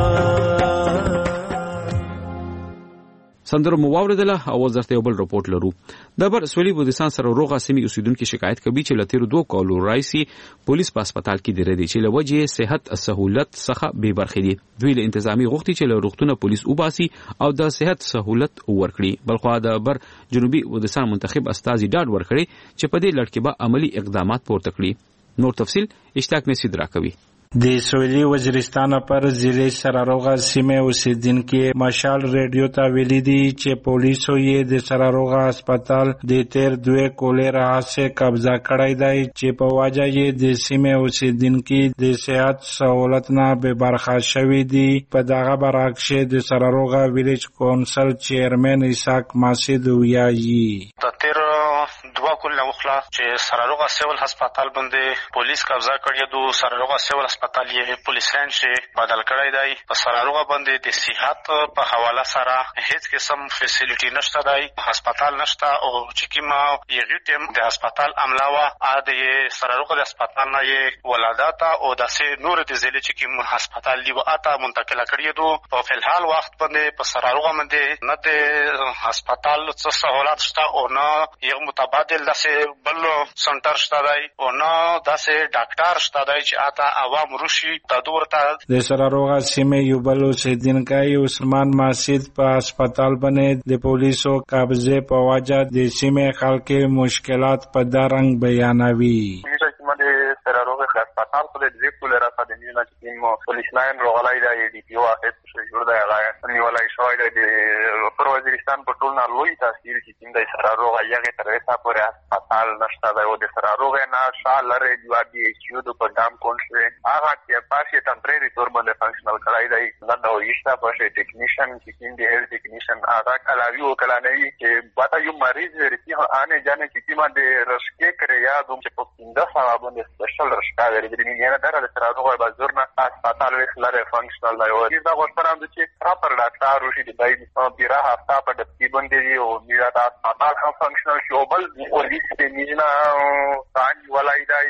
سندرو مو واوریدله او ځرته یو بل رپورټ لرو د بر سولي بودستان سره روغه سیمې اوسیدونکو شکایت کوي چې لتیر دوه کالو راځي پولیس په هسپتال کې دی ردی چې لوجه صحت سہولت څخه به برخې دي دوی له انتظامی غوښتي چې له روغتونه پولیس وباسي او د صحت سہولت ورکړي بلخو د بر جنوبي بودستان منتخب استاذي ډاډ ورکړي چې په دې لړ کې به عملی اقدامات پورته کړي نور تفصيل اشتاق نصیب راکوي د سویلي وزیرستان پر ضلع سراروغه سیمه اوسیدونکو مشال ریډیو ته ویلي دي چې پولیسو یې د سراروغه هسپتال د تیر دوه کولرا څخه قبضه کړی دی چې په واجه یې د سیمه اوسیدونکو د صحت سہولت نه به برخه شوی دي په دغه برعکس د سراروغه ویلیج کونسل چیرمن اسحاق ماسید ویایي د تیر دوه کولرا وخلا چې سراروغه سیول هسپتال باندې پولیس قبضه کړی دو سراروغه سیول هسپتال یې پولیس لاین شي بدل کړی دی په سراروغه باندې د صحت په حواله سره هیڅ قسم فیسیلیټي نشته دی هسپتال نشته او چې کیما یې ټیم د هسپتال عملاوه ا د سراروغه د هسپتال نه یې ولادت او د سه نور د ضلع چې کیم هسپتال دی واته منتقل کړی دو په فلحال وخت باندې په سراروغه باندې نه د هسپتال څه سہولت شته او نه یو متبادل د سه بل سنټر شته دی او نه د سه ډاکټر شته دی چې اته عوام روشي تدورته د سراروغه سیمه یو بل اوسیدونکی عثمان ماسید په هسپتال باندې د پولیسو قبضه په وجه د سیمه خلک مشکلات په دارنګ بیانوي سراروغه هسپتال په دې کولرا په دې نه چې پولیس لاین روغلای دی ډي پی او اخیس جوړ دی هغه نیولای شوی دی پر وزیرستان په ټول نه لوی تاثیر چې د سراروغه یغه تر اوسه پورې هسپتال نشته دی او د سراروغه نه شال لري دی چې د په دام کونشي هغه چې پاسه ټمپرری تور باندې فنکشنل کړای دی دا نو یشتا پښه ټیکنیشن چې د هیلث ټیکنیشن هغه کلاوی او کلانوی چې باته یو مریض ورته انه جانه چې کیما د رشکې کړی یا دوم چې په پنده سره باندې سپیشل رشکا ورته د نه دره د سراروغه بازورنا هسپتال وسلره فنکشنل دی او دا غوښتنه ده چې پراپر ډاکټر وشي د بای د بیره هفته په د پیبند دی او میرا د هسپتال هم فنکشنل شو بل پولیس د مینا ثاني ولای دی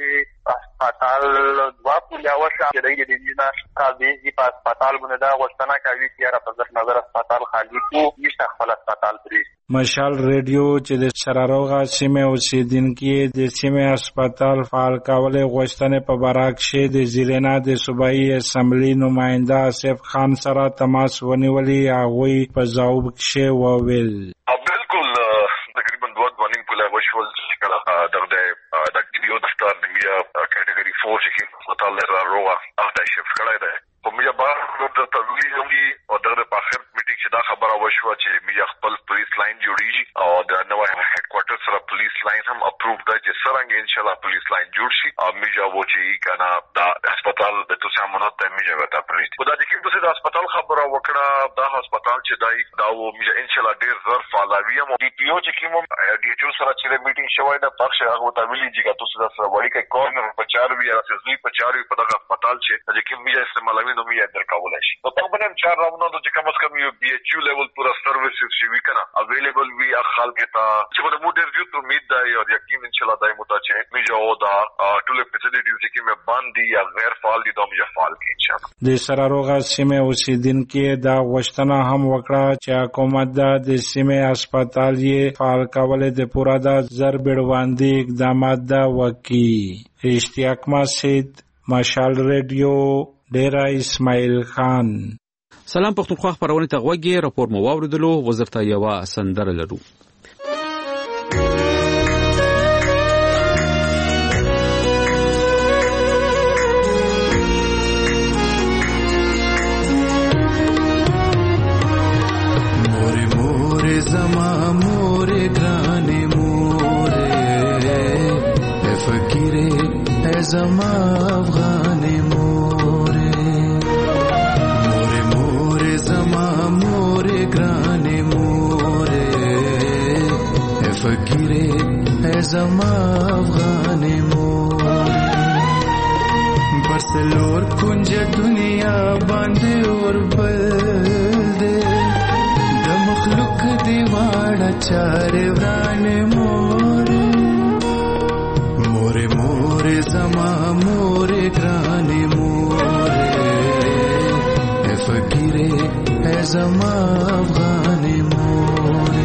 هسپتال دوا پولیا وشا چې د دې نه کاږي په هسپتال باندې دا غوښتنه کوي چې را په ځکه نظر هسپتال خالی کو نشته خپل هسپتال پرې. مشال ریډیو چې د سراروغه سیمه اوسیدونکو د سیمه هسپتال فعال کولو غوښتنه په براک شه د زیرینا د صوبایي اسمبلی نماینده اسف خان سره تماس ونیولي هغه په ځواب کې وویل بالکل تقریبا دوه دوه پوله وشول چې کله دغه د کډیو دفتر د میا کټګوري فور چې هسپتال سراروغه هغه شفت کړی دی په میا بار د تدویل دی او دغه په اخر میټینګ چې دا خبره وشوه چې میا خپل پولیس لاین جوړیږي او د نوې هډ کوارټر سره پولیس لاین هم اپروቭ دی چې څنګه ان شاء الله پولیس لاین جوړ شي او میا و چې کنه دا هسپتال د توسه امانت ته میا وتا پولیس خدای دې کې په هسپتال خبره وکړه دا هسپتال چې دای دا و میا ان شاء الله ډیر زر فعالوي او ډي پی او چې کوم ډي ایچ او سره چې میټینګ شوی دا پخ هغه ته ویلي چې تاسو دا سره وړي کې کورنر په چار وی راځي په چار وی په دغه هسپتال چې چې کوم میا استعمالوي نو میا درکولای شي نو په باندې چار راوونه د کم از کم یو بي ایچ او لیول پورا سرویسز شي وی کنه اویلیبل وی اخال کې تا چې په مو ډیر یو امید دی او یقین ان شاء الله دای مو ته چې می جو دا ټول فیسیلیټیز چې مې باندې یا غیر فعال دي دوم یا فعال کې ان شاء الله د سراروغه سیمه اوسیدونکو دا غوښتنه هم وکړه چې حکومت د سیمه هسپتال یې فعال کول د پورا د زر بیړواندي اقدامات دا وکي. اشتیاق مسجد مشال ریډیو ډیرا اسماعیل خان. سلام پښتونخوا خبرونه ته غوږی راپور مو واوریدلو وزرته یو سندره لرو. زما افغان مورې مورې مورې زما مورې ګرانې مورې فقیرې زما افغان مورې برسلور کنج دنیا باندې اور بل دې د مخلوق دی واړه چارې ورانې مورې مورې مورې زما مورې ګرانې مورې فقیرې زما افغانې مورې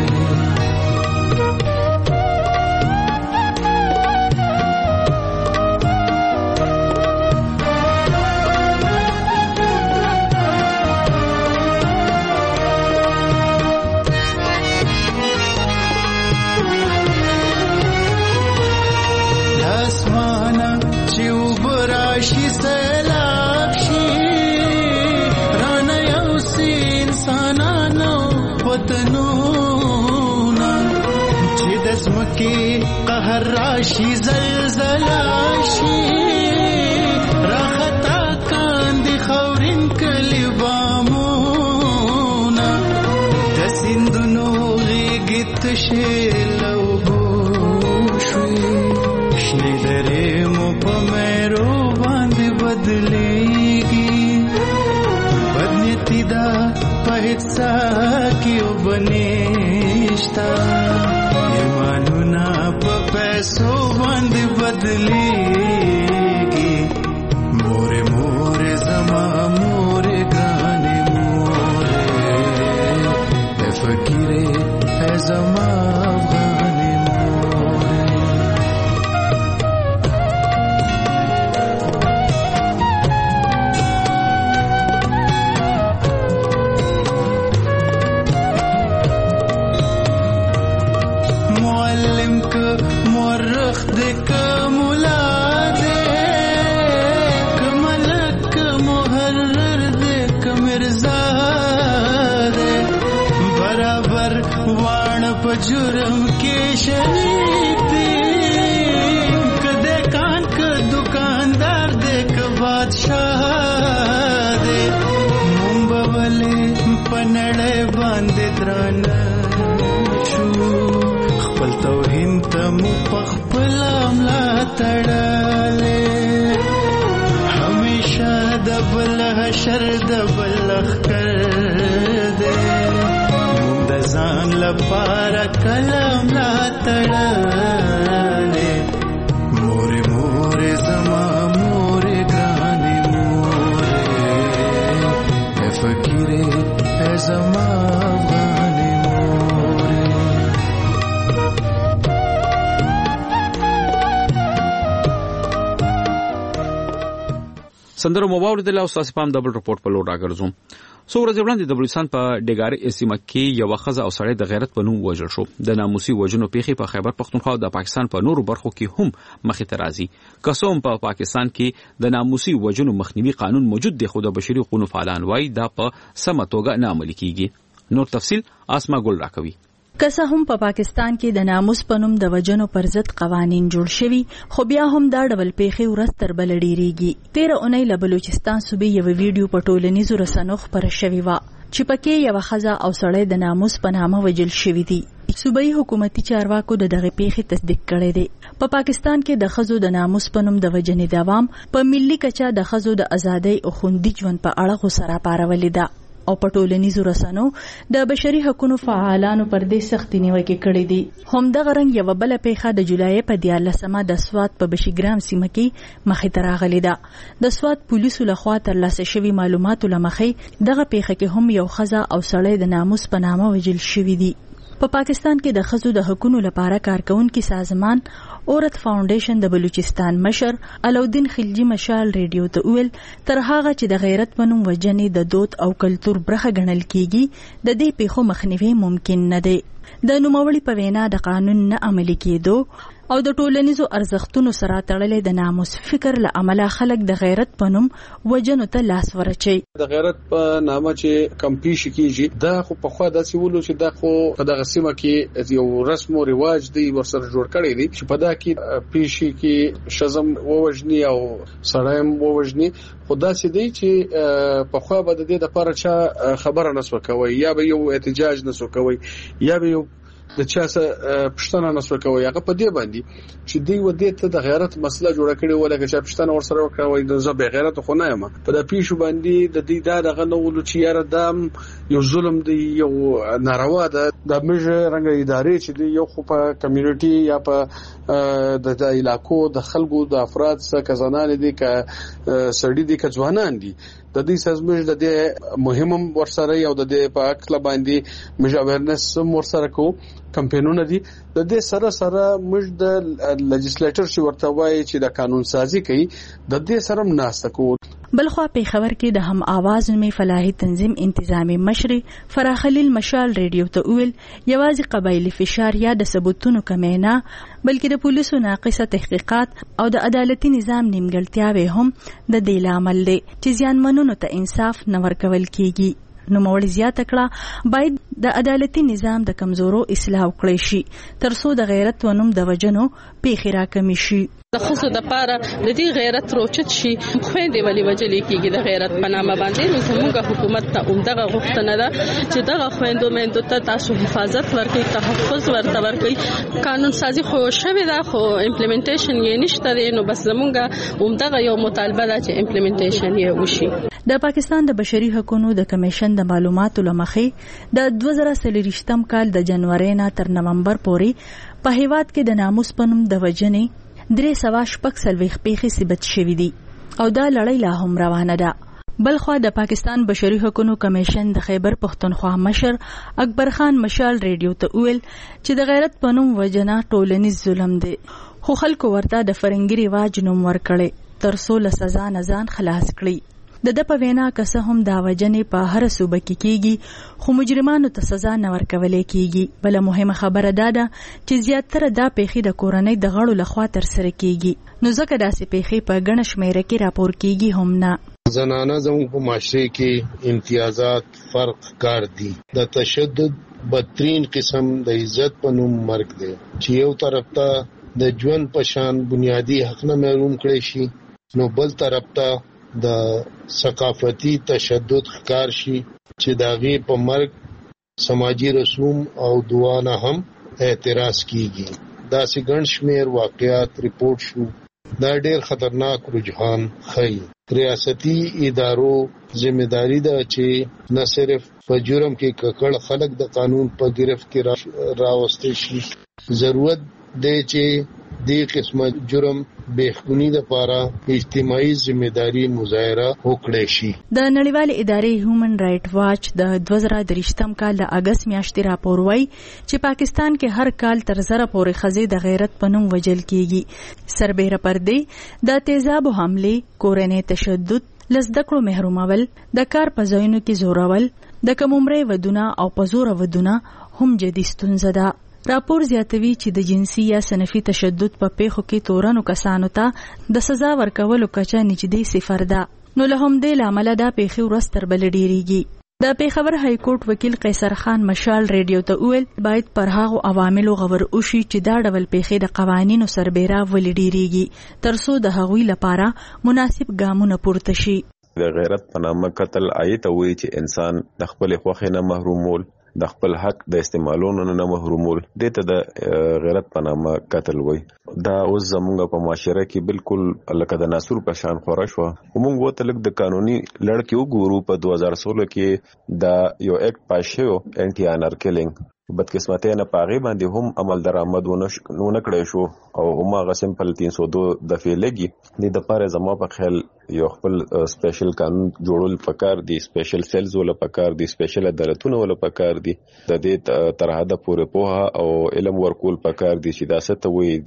شي سلام شي رانه یو سي انسانانو وطنونه چې د ځمکې قهر راشي زلزله شي راخطا کاندي خاورین کلي بامونه د سیندونو غېږې تشې له اوبو شوې شنې درې مو په مېرو بدلېږي بدنیتي دا په هیڅ کې وبنيشتا ایمانونه په پیسو باندې بدلېږي مورې مورې زما مورې ګرانې مورې فقیرې زما افغانې जुर्म के शहीद कदे कान का दुकानदार देख बादशाह दे मुंबवले पनड़े बांधे द्रान शू खपल तौहिन तम पखपल अमला तड़ाले हमेशा दबल हशर दबल कर दे ځان لپاره کلم لا تړلې مورې مورې زما زما افغانې مورې. سندرو مو واوریدل او تاسو پام ډبل رپورټ په لور راګرځوم. څو ورځې وړاندې د بلوچستان په ډګاري سیمه کې یو ښځه او سړی د غیرت په نوم وژل شو. د ناموسي وژنو پیښې په خیبر پښتونخوا او د پاکستان په نورو برخو کې هم مخې ته راځي. قسم په پاکستان کې د ناموسي وژنو مخنیوي قانون موجود دی، خو د بشري حقوقو فعالان وایي دا په سمه توګه نه عملي کیږي. نور تفصيل اسما ګل راکوي. که څه هم په پاکستان کې د ناموس په نوم د وژنو پر ضد قوانين جوړ شوي، خو بیا هم دا ډول پیښې ورځ تر بلې ډیریږي. تیر اونۍ له بلوچستان صوبې یو ویډیو په ټولنیزو رسنیو خپره شوی و چې پکې یو ښځه او سړی د ناموس په نامه وژل شوی دي. صوبایي حکومتي چارواکو د دغه پیښې تصدیق کړی دی. په پاکستان کې د ښځو د ناموس په نوم د وژنې دوام په ملي کچه د ښځو د ازادۍ او خوندي ژوند په اړه غوسه پارولې ده او په ټولنیزو رسنیو د بشري حقوقو فعالانو پر دې سختي نیوکې کړې دي. همدغه رنګ یو بل پیښه د جولای په دیارلسمه د سوات په بشیګرام سیمه کې مخې ته راغلې ده. د سوات پولیسو لخوا ترلاسه شوي معلوماتو لمخې دغه پیښه کې هم یو ښځه او سړی د ناموس په نامه وژل شوي دي. په پاکستان کې د ښځو د حقوقو لپاره کارکونکي سازمان اورت فاونډیشن د بلوچستان مشر علاودین خلجی مشال ریډیو ته ویل تر هغه چې د غیرت په نوم وژنې د دود او کلتور برخه ګڼل کیږي د دې پیښو مخنیوي ممکن نه دی. د نوموړي په وینا د قانون نه عملي کېدو او د ټولنیزو ارزښتونو سره تړلې د ناموس فکر له عمله خلک د غیرت په نوم وژنو ته لاس ورچي. د غیرت په نامه چې کمپیش کیږي دا خو په خوا داسې ولو چې دا خو په دغه سیمه کې یو رسم او رواج دی ورسره جوړ کړی دی چې په دا کې پیشي کې شزم ووجني او سړایم ووجني. خدا سي دی چې په خوا به د دې لپاره چا خبره نسو کوي یا به یو احتجاج نسو کوي یا به یو د چا څه پښتنه نسو کوي. هغه په دې باندې چې دی و دې ته د غیرت مسله جوړه کړې ولکه چې پښتنه ورسره وکړي د زه به غیرت خو نه یم په د پیښو باندې د دې دا دغه نو چې یاره دام یو ظلم دی یو ناروا ده. د مجه رنګ ادارې چې دی یو خو په کمیونټي یا په د علاقو د خلکو د افراد څخه کزانان دي ک سړي دي ک ځوانان دي د دې سازمج د دې مهمم ورسره یو د دې په اکل باندې مج اویرنس ورسره کو کمپاینونه دي. د دې سره سره مج د لیجسلیټر چې ورته وایي چې د قانون سازي کوي د دې سره مناسبه کو. بلخوا په خبر کې د هم आवाज نومي فلاحي تنظیم انتظامی مشر فراح خلیل مشال ریډیو ته ویل یوازې قبایلی فشار یا د ثبوتونو کمینا بلکې د پولیسو ناقصه تحقیقات او د عدالتي نظام نیمګړتیاوې هم د دې لامل دي چې ځانمنونو ته انصاف نه ورکول کیږي. نو مولوی زیاته کړه باید د عدالتي نظام د کمزورو اصلاح وکړي شي ترڅو د غیرت ونوم د وجنو پیښې راکمې شي. د خصو د پاره د دې غیرت روچت شي خويندې ولې وجلې کېږي د غیرت په نامه باندې. نو زموږ حکومت ته عمدغه غوښتنه ده چې دغه خويندو مېندو ته تاسو حفاظت ورکړي، تحفظ ورته ورکړي. قانون سازي خو شوی ده خو امپلیمنټیشن یې نشته دی. نو بس زموږ عمدغه یو مطالبه ده چې امپلیمنټیشن یې وشي. د پاکستان د بشري حقوقو د کمیشن د معلوماتو لمخې د دوه زره څلوېښتم کال د جنوري نه تر نومبر پورې په هیواد کې د ناموس په نوم د وژنې درې سوه شپږ څلوېښت پیښې ثبت شوې دي او دا لړۍ لا هم روانه ده. بلخوا د پاکستان بشري حقوقو کمیشن د خیبر پښتونخوا مشر اکبر خان مشال ریډیو ته ویل چې د غیرت په نوم وژنه ټولنیز ظلم دی، خو خلکو ورته د فرنګي رواج نوم ورکړي ترڅو له سزا نه ځان خلاص کړي. د د په وینا که څه هم دا وژنې په هر صوبه کې کیږي خو مجرمانو ته سزا نه ورکول کیږي. بل مهمه خبره ده چې زیاتره دا پیښې د کورنۍ د غړو لخوا تر سره کیږي. نو ځکه داسې پیښې په ګڼه شمیره کې راپور کیږي هم نه. زنانه زموږ په معاشره کې امتیازات فرق کار دي. د تشدد بدترین قسم د عزت په نوم مرګ دی چې یو طرف ته د ژوند په شان بنیادی حق نه محروم کړي شي، نو بل طرف ته د ثقافتي تشدد ښکار شي چې داغي په مرګ سماجی رسوم او دعا نه هم اعتراض کیږي. دا سي ګڼ شمیر واقعات ریپورت شو. دا ډېر خطرناک رجحان ښيي. ریاستي ادارو ذمہداري ده چې نه صرف په جرم کې ککړ خلک د قانون په گرفت کې راوستي شي، ضرورت دی چې دې قسمه جرم بهخونی لپاره اجتماعي ځمېداري مظاهره وکړي شي. د نړیوال ادارې هیومن رائټ واچ د دوه زره درېشتم کال د اگست میاشتې راپور وايي چې پاکستان کې هر کال تر زره پورې ښځې د غیرت په نوم وژل کیږي. سربېره پر دې د تیزابو حملې، کورنۍ تشدد، له زده کړو محرومول، د کار په ځایونو کې زورول، د کم عمرۍ ودونه او په زوره ودونه هم جدي ستونزه ده. راپور زیاتوي چې د جنسي یا صنفي تشدد په پیښو کې تورنو کسانو ته د سزا ورکولو کچه نږدې صفر ده. نو له همدې لامله دا پیښې ورځ تر بلې ډېرېږي. د پیښور های کورټ وکیل قیصر خان مشال ریډیو ته وویل باید پر هغو عواملو غور وشي چې دا ډول پیښې د قوانینو سربیره ولې ډېرېږي تر څو د هغوی لپاره مناسب ګامونه پورته شي. د غیرت په نامه قتل آیت وایي چې انسان د خپل خوښې نه محرومول، د خپل حق د استعمالونو نه محرومول، دته د غیرت په نامه قتل وایي. دا اوس زموږ په معاشره کې بالکل لکه د ناسور په شان خورا شو. موږ وته لک د قانوني لړ کې وګورو په دوه زره سولہ کې دا یو اکټ پاس شو انټي انر کیلینګ، بدقسمتۍ نه پاغي باندې هم عمل درآمد ونه کړی شو او هم هغه سمپل تین سو دو دفعې لګي. د لپاره زما په خیال یو خپل سپیشل قانون جوړول پکار دي، سپیشل سیلز ول پکار دي، سپیشل عدالتونه ول پکار دي، د دې تر حد پورې پوها او علم ورکول پکار دي چې دا ست وي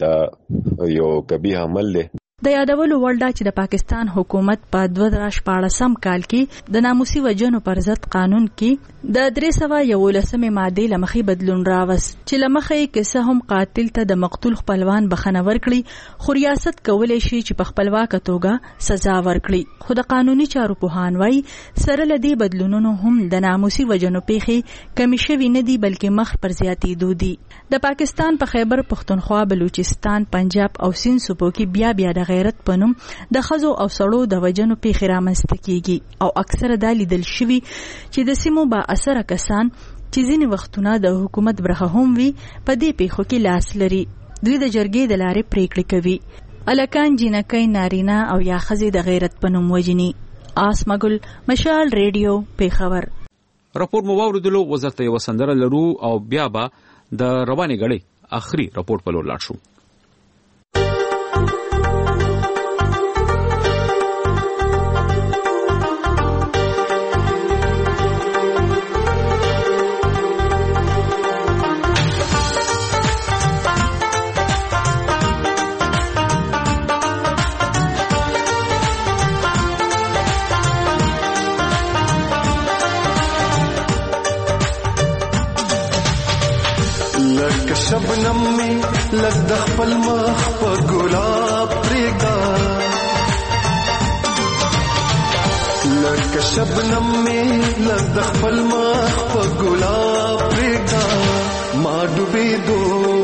دا یو کبیح عمل دی. د یادولو وړ ده چې د پاکستان حکومت په دوه زره شپاړسم کال کې د ناموسي وژنو پر ضد قانون کې د درې سوه یولسمې مادې له مخې بدلون راوست چې له مخې یې که څه هم قاتل ته د مقتول خپلوان بخښنه ورکړي خو ریاست کولی شي چې په خپلواکه توګه سزا ورکړي. خو د قانوني چارو پوهان وایي سره له دې بدلونونو هم د ناموسي وژنو پیښې کمې شوي نه دي بلکې مخ پر زیاتېدو دي. د پاکستان په خیبر پښتونخوا، بلوچستان، پنجاب او سیند صوبو کې بیا بیا د غیرت په نوم د ښځو او سړو د وژنو پیښې رامنځته کیږي او اکثره دا لیدل شوي چې د سیمو با اثره کسان چې ځینې وختونه د حکومت برخه هم وي په دې پیښو کې لاس لري. دوی د جرګې د لارې پریکړې کوي. الکان، جینکۍ، نارینه او یا ښځې د غیرت په نوم وژني. آسمګل، مشال ریډیو، پیښور. راپور مو واوریدلو. وزارت یو سندره لرو او بیا به د روانې غړي اخري راپور په لور لاړ شو. شبنم می لگ د خپل مخ په ګلاب پرېږده، لکه شبنم می لگ د خپل مخ په ګلاب پرېږده. ما ډوبېدو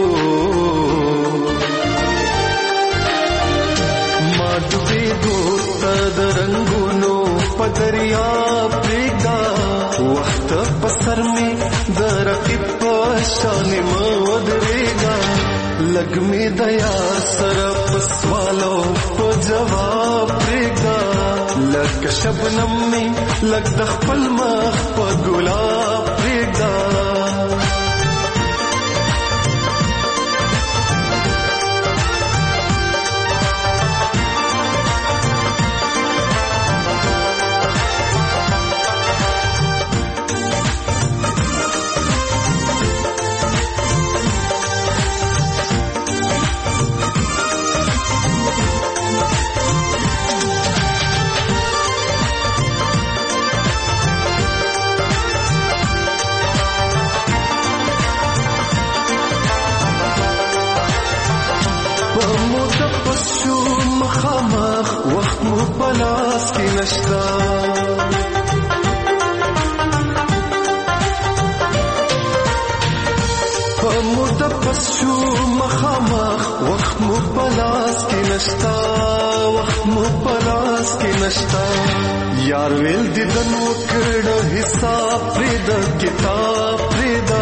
ما ډوبېدو ته د رنګونو په دریاب پرېږده. وخت په سر می د رقیب په شان مه ودرېږه. لږ مې د یار سره په سوالو په جواب پرېږده. لکه شبنم مې لږ د خپل مخ په ګلاب پرېږده. وخت مو پلاس کې نشتا، په موده پس شو مخامخ. وخت مو پلاس کې نشتا، وخت مو پلاس کې نشتا. یار ویل دیدن وکړه حساب پرېږده، کتاب پرېږده.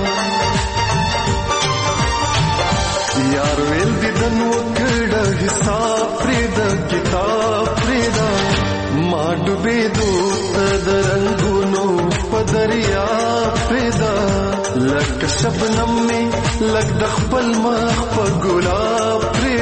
یار ویل دیدن وکړه حساب پرېږده، کتاب پرېږده. ما ډوبېدو ته د رنګونو په دریاب پرېږده. لکه شبنم مې لږ د خپل مخ په ګلاب پرېږده.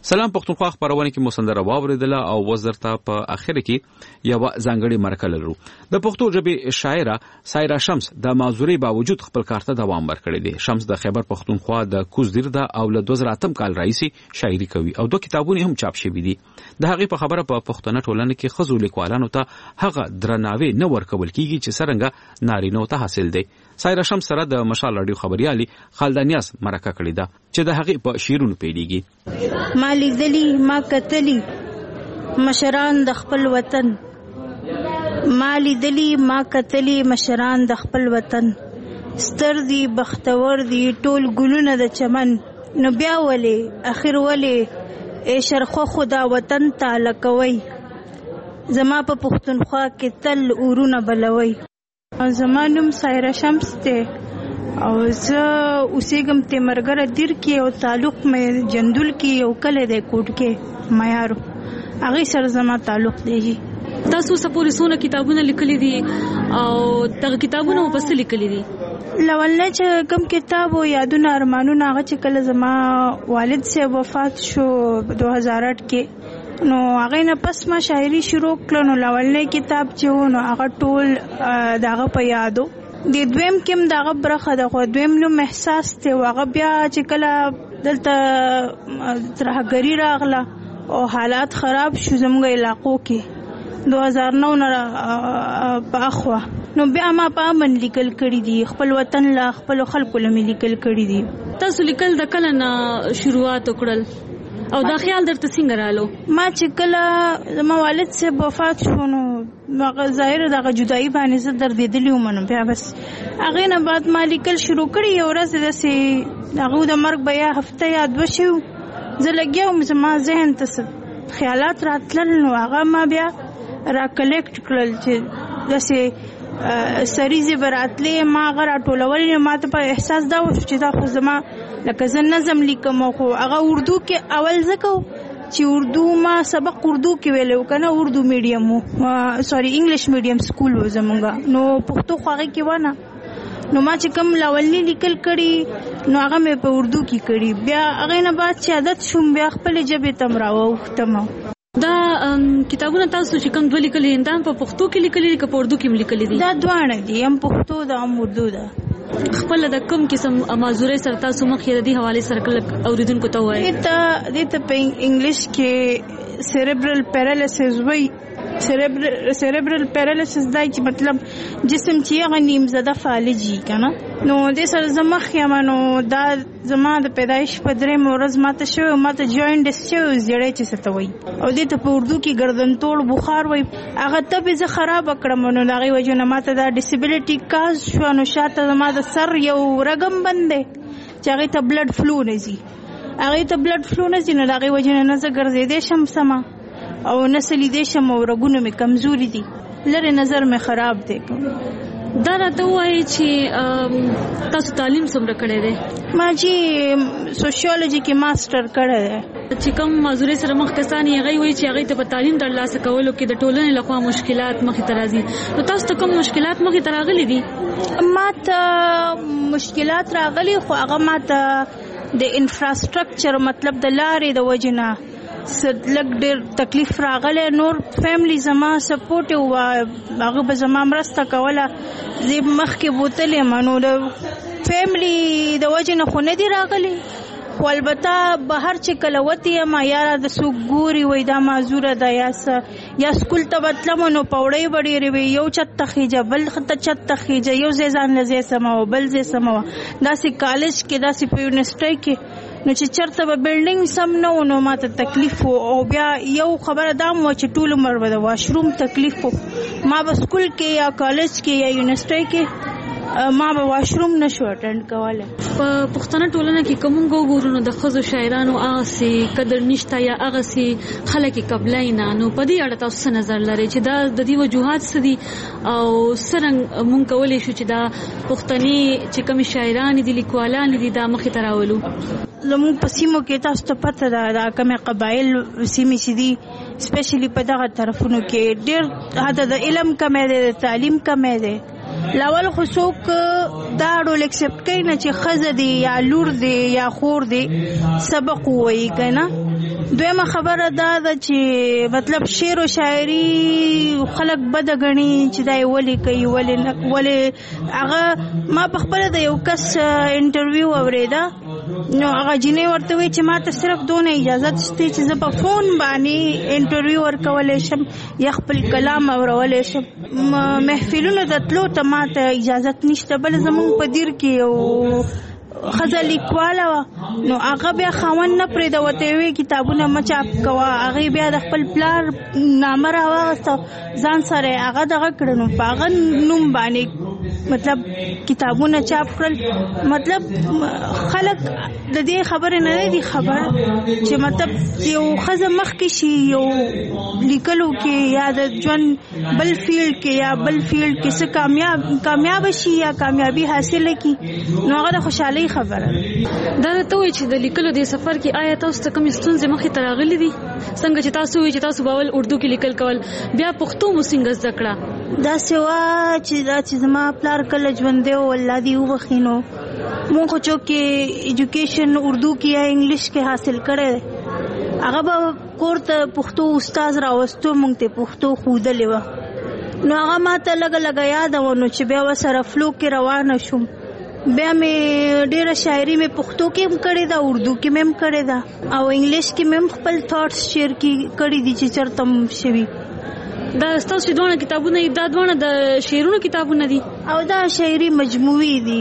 سلام پښتونخوا خبرونه کې مسندره واوریدله او وزرته په اخر کې یو ځانګړي مرکه لرو. د پښتو ژبې شاعره سایرا شمس د معذوري باوجود خپل کار ته دوام ورکړی دی. شمس د خیبر پښتونخوا د کوزدیرده او له دوه زره اتم کال راهیسې شاعري کوي او دوه کتابونه هم چاپ شوي دي. د هغې په خبره په پښتنه ټولنه کې ښځو لیکوالانو ته هغه درناوی نه ورکول کیږي چې څرنګه نارینه‌و ته حاصل دی. سایرا شمس سره د مشال رادیو خبريالي خالدانیاس مرکه کړې ده چې د هغې په شعرونو پیډيږي. ما لیدلی ما کتلی مشران د خپل وطن، ما لیدلی ما کتلی مشران د خپل وطن، ستر دی بختور دی ټول ګلونه د چمن، نو بیا ولې اخر ولې ای شرخه خدا وطن ته لکوي، زما په پښتونخوا کې تل اورونه بلوي. زما نوم سایرا شمس دی او زه اوسېږم تیمرګره دیر کې او تعلق مې جندول کې یو کلی دی کوټ کې معیارو، هغې سره زما تعلق دی. تاسو څه پورې څونه کتابونه لیکلي دي او دغه کتابونه مو په څه لیکلي دي؟ لولنی چې کوم کتاب و یادونه ارمانونه هغه چې کله زما والد صاحب وفات شو دو هزار آټ کې، نو هغې نه پس ما شاعري شروع کړه. نو لولنی کتاب چې و نو هغه ټول د هغه په یادو. د دویم کې هم د هغه برخه ده، خو دویم نوم احساس دی او هغه بیا چې کله دلته ترهګري راغله او حالات خراب شو زموږ علاقو کې دو هزار نو نه په اخوا، نو بیا ما په امن لیکل کړي دي، خپل وطن له خپلو خلکو له مې لیکل کړي دي. تاسو لیکل د کله نه شروعات وکړل او دا خیال درته څنګه رالو؟ ما چې کله زما والد صاحب وفات شو نو هغه ظاهر دغه جدایي باندې زه دردېدلې وم، نو بیا بس هغې نه بعد ما لیکل شروع کړي. یو ورځ داسې د هغوی د مرګ به یا هفته یا دوه شي زه لګیا وم، زما ذهن ته خیالات راتلل، نو هغه ما بیا را کلیکټ کړل چې داسې سریزې به راتلې، ما هغه راټولولې. ما ته په احساس دا وشو چې دا خو زما لکه زه نظم لیکم، خو هغه اردو کې اول ځکه چې اردو ما سبق اردو کې ویلی و که نه، اردو میډیم و، سوري انګلیش میډیم سکول و زمونږ، نو پښتو خو هغې کې ونه. نو ما چې کوم لاولني لیکل کړي نو هغه مې په اردو کې کړي. بیا هغې نه بعد چې عادت شوم بیا خپلې ژبې ته م راواوښتم. دا کتابونه تاسو چې کوم دوه لیکلي دي دا هم په پښتو کې لیکلي دي که په اردو کې هم لیکلي دي؟ دا دواړه دي، هم پښتو ده هم اردو ده. خپل د کوم قسم معذورۍ سره تاسو مخ یې د دې حوالې سره کله اوریدونکو ته وایي؟ دې ته په انګلیش کې سیریبرل پیرالیسس وایي. سیریبرل پیرالیسس دا چې مطلب جسم چې هغه نیم زده فالجي که نه، نو دې سره زه مخ یم. نو دا زما د پیدایش په درېیمه ورځ ماته شوی او ماته جوینډس شوی زیړی چې څه ته وایي، او دې ته په اردو کې ګردنتوړ بخار وایي. هغه تبې زه خرابه کړم، نو د هغې وجې نه ماته دا ډسیبلیټي کاز شوه. نو شاته زما د سر یو رګم بند دی چې هغې ته بلډ فلو نه ځي، هغې ته بلډ فلو نه ځي، نو د هغې وجې نه نه زه ګرځېدی شم سمه او نه څه لیدی شم او رګونه مې کمزوري دي، لرې نظر مې خراب دی. دا راته ووایي چې تاسو تعلیم څومره کړی دی؟ ما چې سوشیولوژي کې ماسټر کړی دی. چې کوم معذورۍ سره مخ کسان یې هغوی وایي چې هغوی ته په تعلیم ترلاسه کولو کې د ټولنې لخوا مشکلات مخې ته راځي، نو تاسو ته کوم مشکلات مخې ته راغلي دي؟ ما ته مشکلات راغلي، خو هغه ما ته د انفراسټرکچر مطلب د لارې د وجې نه لږ ډېر تکلیف راغلی. نور فیملی زما سپورټ و، هغه به زما مرسته کوله، زه مخکې بوتلې یم، نو د فیملی د وجې نه خو نه دي راغلي. خو البته بهر چې کله وتې یم یاره د څوک ګوري وایي دا معذوره ده یا څه، یا سکول ته به تلم نو پوړۍ به ډېرې وي، یو چت ته خیجه بل ته چت ته خیجه، یو ځای ځان له ځای سموه بل ځای سموه، داسې کالج کې داسې په یونیورسټۍ کې، نو چې چرته به بلډینګ سم نه و نو ما ته تکلیف و. او بیا یو خبره دا م وه چې ټول عمر به د واشروم تکلیف و. ما به سکول کې یا کالج کې یا یونیورسټۍ کې ما به واشروم نشو اټینډ کولی. په پښتنه ټولنه کې که موږ وګورو نو د ښځو شاعرانو هغسې قدر نشته یا هغسې خلک یې قبلوي نه، نو په دې اړه تاسو څه نظر لرئ چې دا د دې وجوهات څه دي او څرنګه موږ کولی شو چې دا پښتني چې کومې شاعرانې دي لیکوالانې دي دا مخې ته راولو؟ زموږ په سیمو کې تاسو ته پته ده دا کومې قبایل سیمې چې دي سپیشلی په دغه طرفونو کې ډېر حتی د علم کمی دی، د تعلیم کمی دی. لاول خو څوک دا ډول اکسپټ کوي نه چې ښځه دی یا لور دی یا خور دی سبق ووایي که نه، دویمه خبره دا ده چې مطلب شعر او شاعري خلک بد غني چې دا ولي کوي ولي ولي هغه ما په خپل د یو کس انټرویو اوریدا نو هغه جنې ورته وی چې ما ته صرف دونه اجازه شته چې زه په فون باندې انټرویو ورکولای شم یا خپل کلام اورولای شم محفلونو د تلو ته ما ته اجازه نشته بل زمون په دیر کې یو خزه لیکواله نو هغه بیا خاون نه پرې د وته وی کتابونه مچاپ کوا هغه بیا د خپل پلار نامه راوغسته ځان سره هغه دغه کړنو پاغه نوم باندې مطلب کتابونه چاپ کړل مطلب خلک د دې خبره نه دي خبر چې مطلب یو خزه مخ کې شي یو لیکلو کې یا د ژوند بل فیلډ کې یا بل فیلډ کې څه کامیاب کامیاب شي یا کامیابی حاصل کړي نو هغه د خوشحالي خبره دا ته وایي چې د لیکلو د سفر کې آیا تاسو ته کوم ستونزې مخې ته راغلي دي څنګه چې تاسو وایي چې تاسو باول اردو کې لیکل کول بیا پښتو مو څنګه زده کړه دا سوا چې دا چې زما پلار کله ژوند دی الله دې وبخینو مونږ خو چې ایجوکیشن اردو کې یا انګلیش کې حاصل کړي هغه به کور ته پښتو استاد راوستو مونږ ته پښتو خودلې و نو هغه ماته لګ لګ یاد ونه چې بیا وسره فلو کې روانه شوم بیا مې ډیره شاعري مې پښتو کې هم کړې ده اردو کې مې هم کړې ده او انګلیش کې مې هم خپل تھاټس شیر کړي دي چې چرته هم شوي دا ستاسو دوه کتابونه دا دوه د شعرونو کتابونه دي او دا شاعري مجموعي دي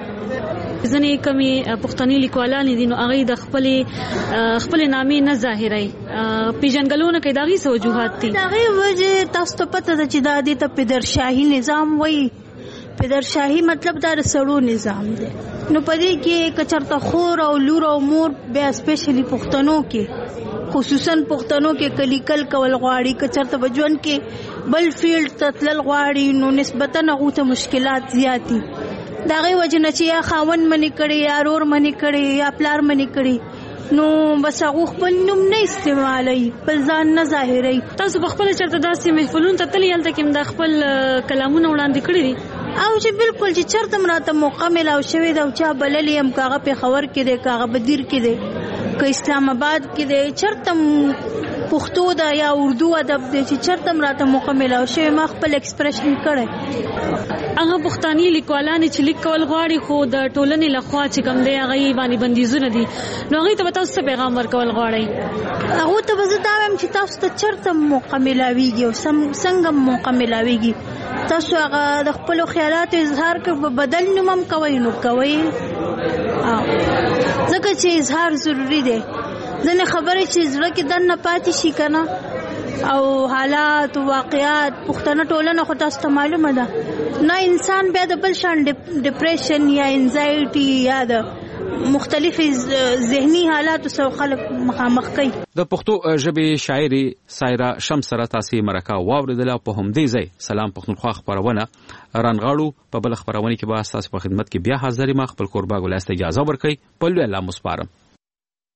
ځنې کمی پښتني لیکوالان دي نو هغه د خپل خپل نامې نه ظاهري پیژنګلونه کې داغي وجوهات دي داغي وجه تاسو ته پته ده چې دا د پدرشاهي نظام وایي پدرشاهي مطلب دا سړو نظام دی نو پدې کې کچرته خور او لور او مور بیا سپیشلی پښتنو کې خصوصا پښتنو کې کلیکل کول غواړي کچرته بجون کې بل فیلډ تتل غواړي نو نسبتا هغه ته مشکلات زیاتی داغه وجنه چې یا خاون منی کړي یا رور منی کړي یا پلار منی کړي نو بس هغه خپل نوم نه استعمالي بل ځان نه ظاهري تاسو خپل چرته داسې محفلون ته تل یل تکم د خپل کلامونه وړاندې کړی دي او چې بالکل چې چرته مراته موقع ملاو شوی دا چا بللی هم کاغه په خبر کې دی کاغه بدیر کې دی که اسلام آباد کې دی چرته پښتو دا یا اردو ادب دی چې چرته مراته موقع ملاو شوی ما خپل ایکسپریشن کړی هغه پښتني لیکوالان چې لیک کول غواړي خو د ټولنې لخوا چې کوم دی هغه باندې بندیزونه دي نو هغه ته تاسو پیغام ورکول غواړي هغه ته به زه دا وایم چې تاسو ته چرته موقع ملاويږي او څنګه موقع ملاويږي تاسو هغه د خپل خیالات اظهار کوي بدل نومم کوي نو کوي او ځکه چې اظهار ضروری دی ځنه خبره چې زړه کې دنه پاتې شي کنه او حالات او واقعات پښتنه ټولنه خو تاسو ته معلومه ده نه انسان بیا د بل شان ډیپریشن یا انزایټي یا د مختلف ذهني حالات سره خلک مخامخ کوي د پښتو ژبې شاعري سایرا شمس سره تاسو مرکه واوریدله په همدې ځای سلام پښتونخوا خبرونه رانغاړو په بل خبرونه کې به تاسو په خدمت کې بیا حاضر ما خپل قربا ګلاسته اجازه ورکړي په لوی الله مسپارم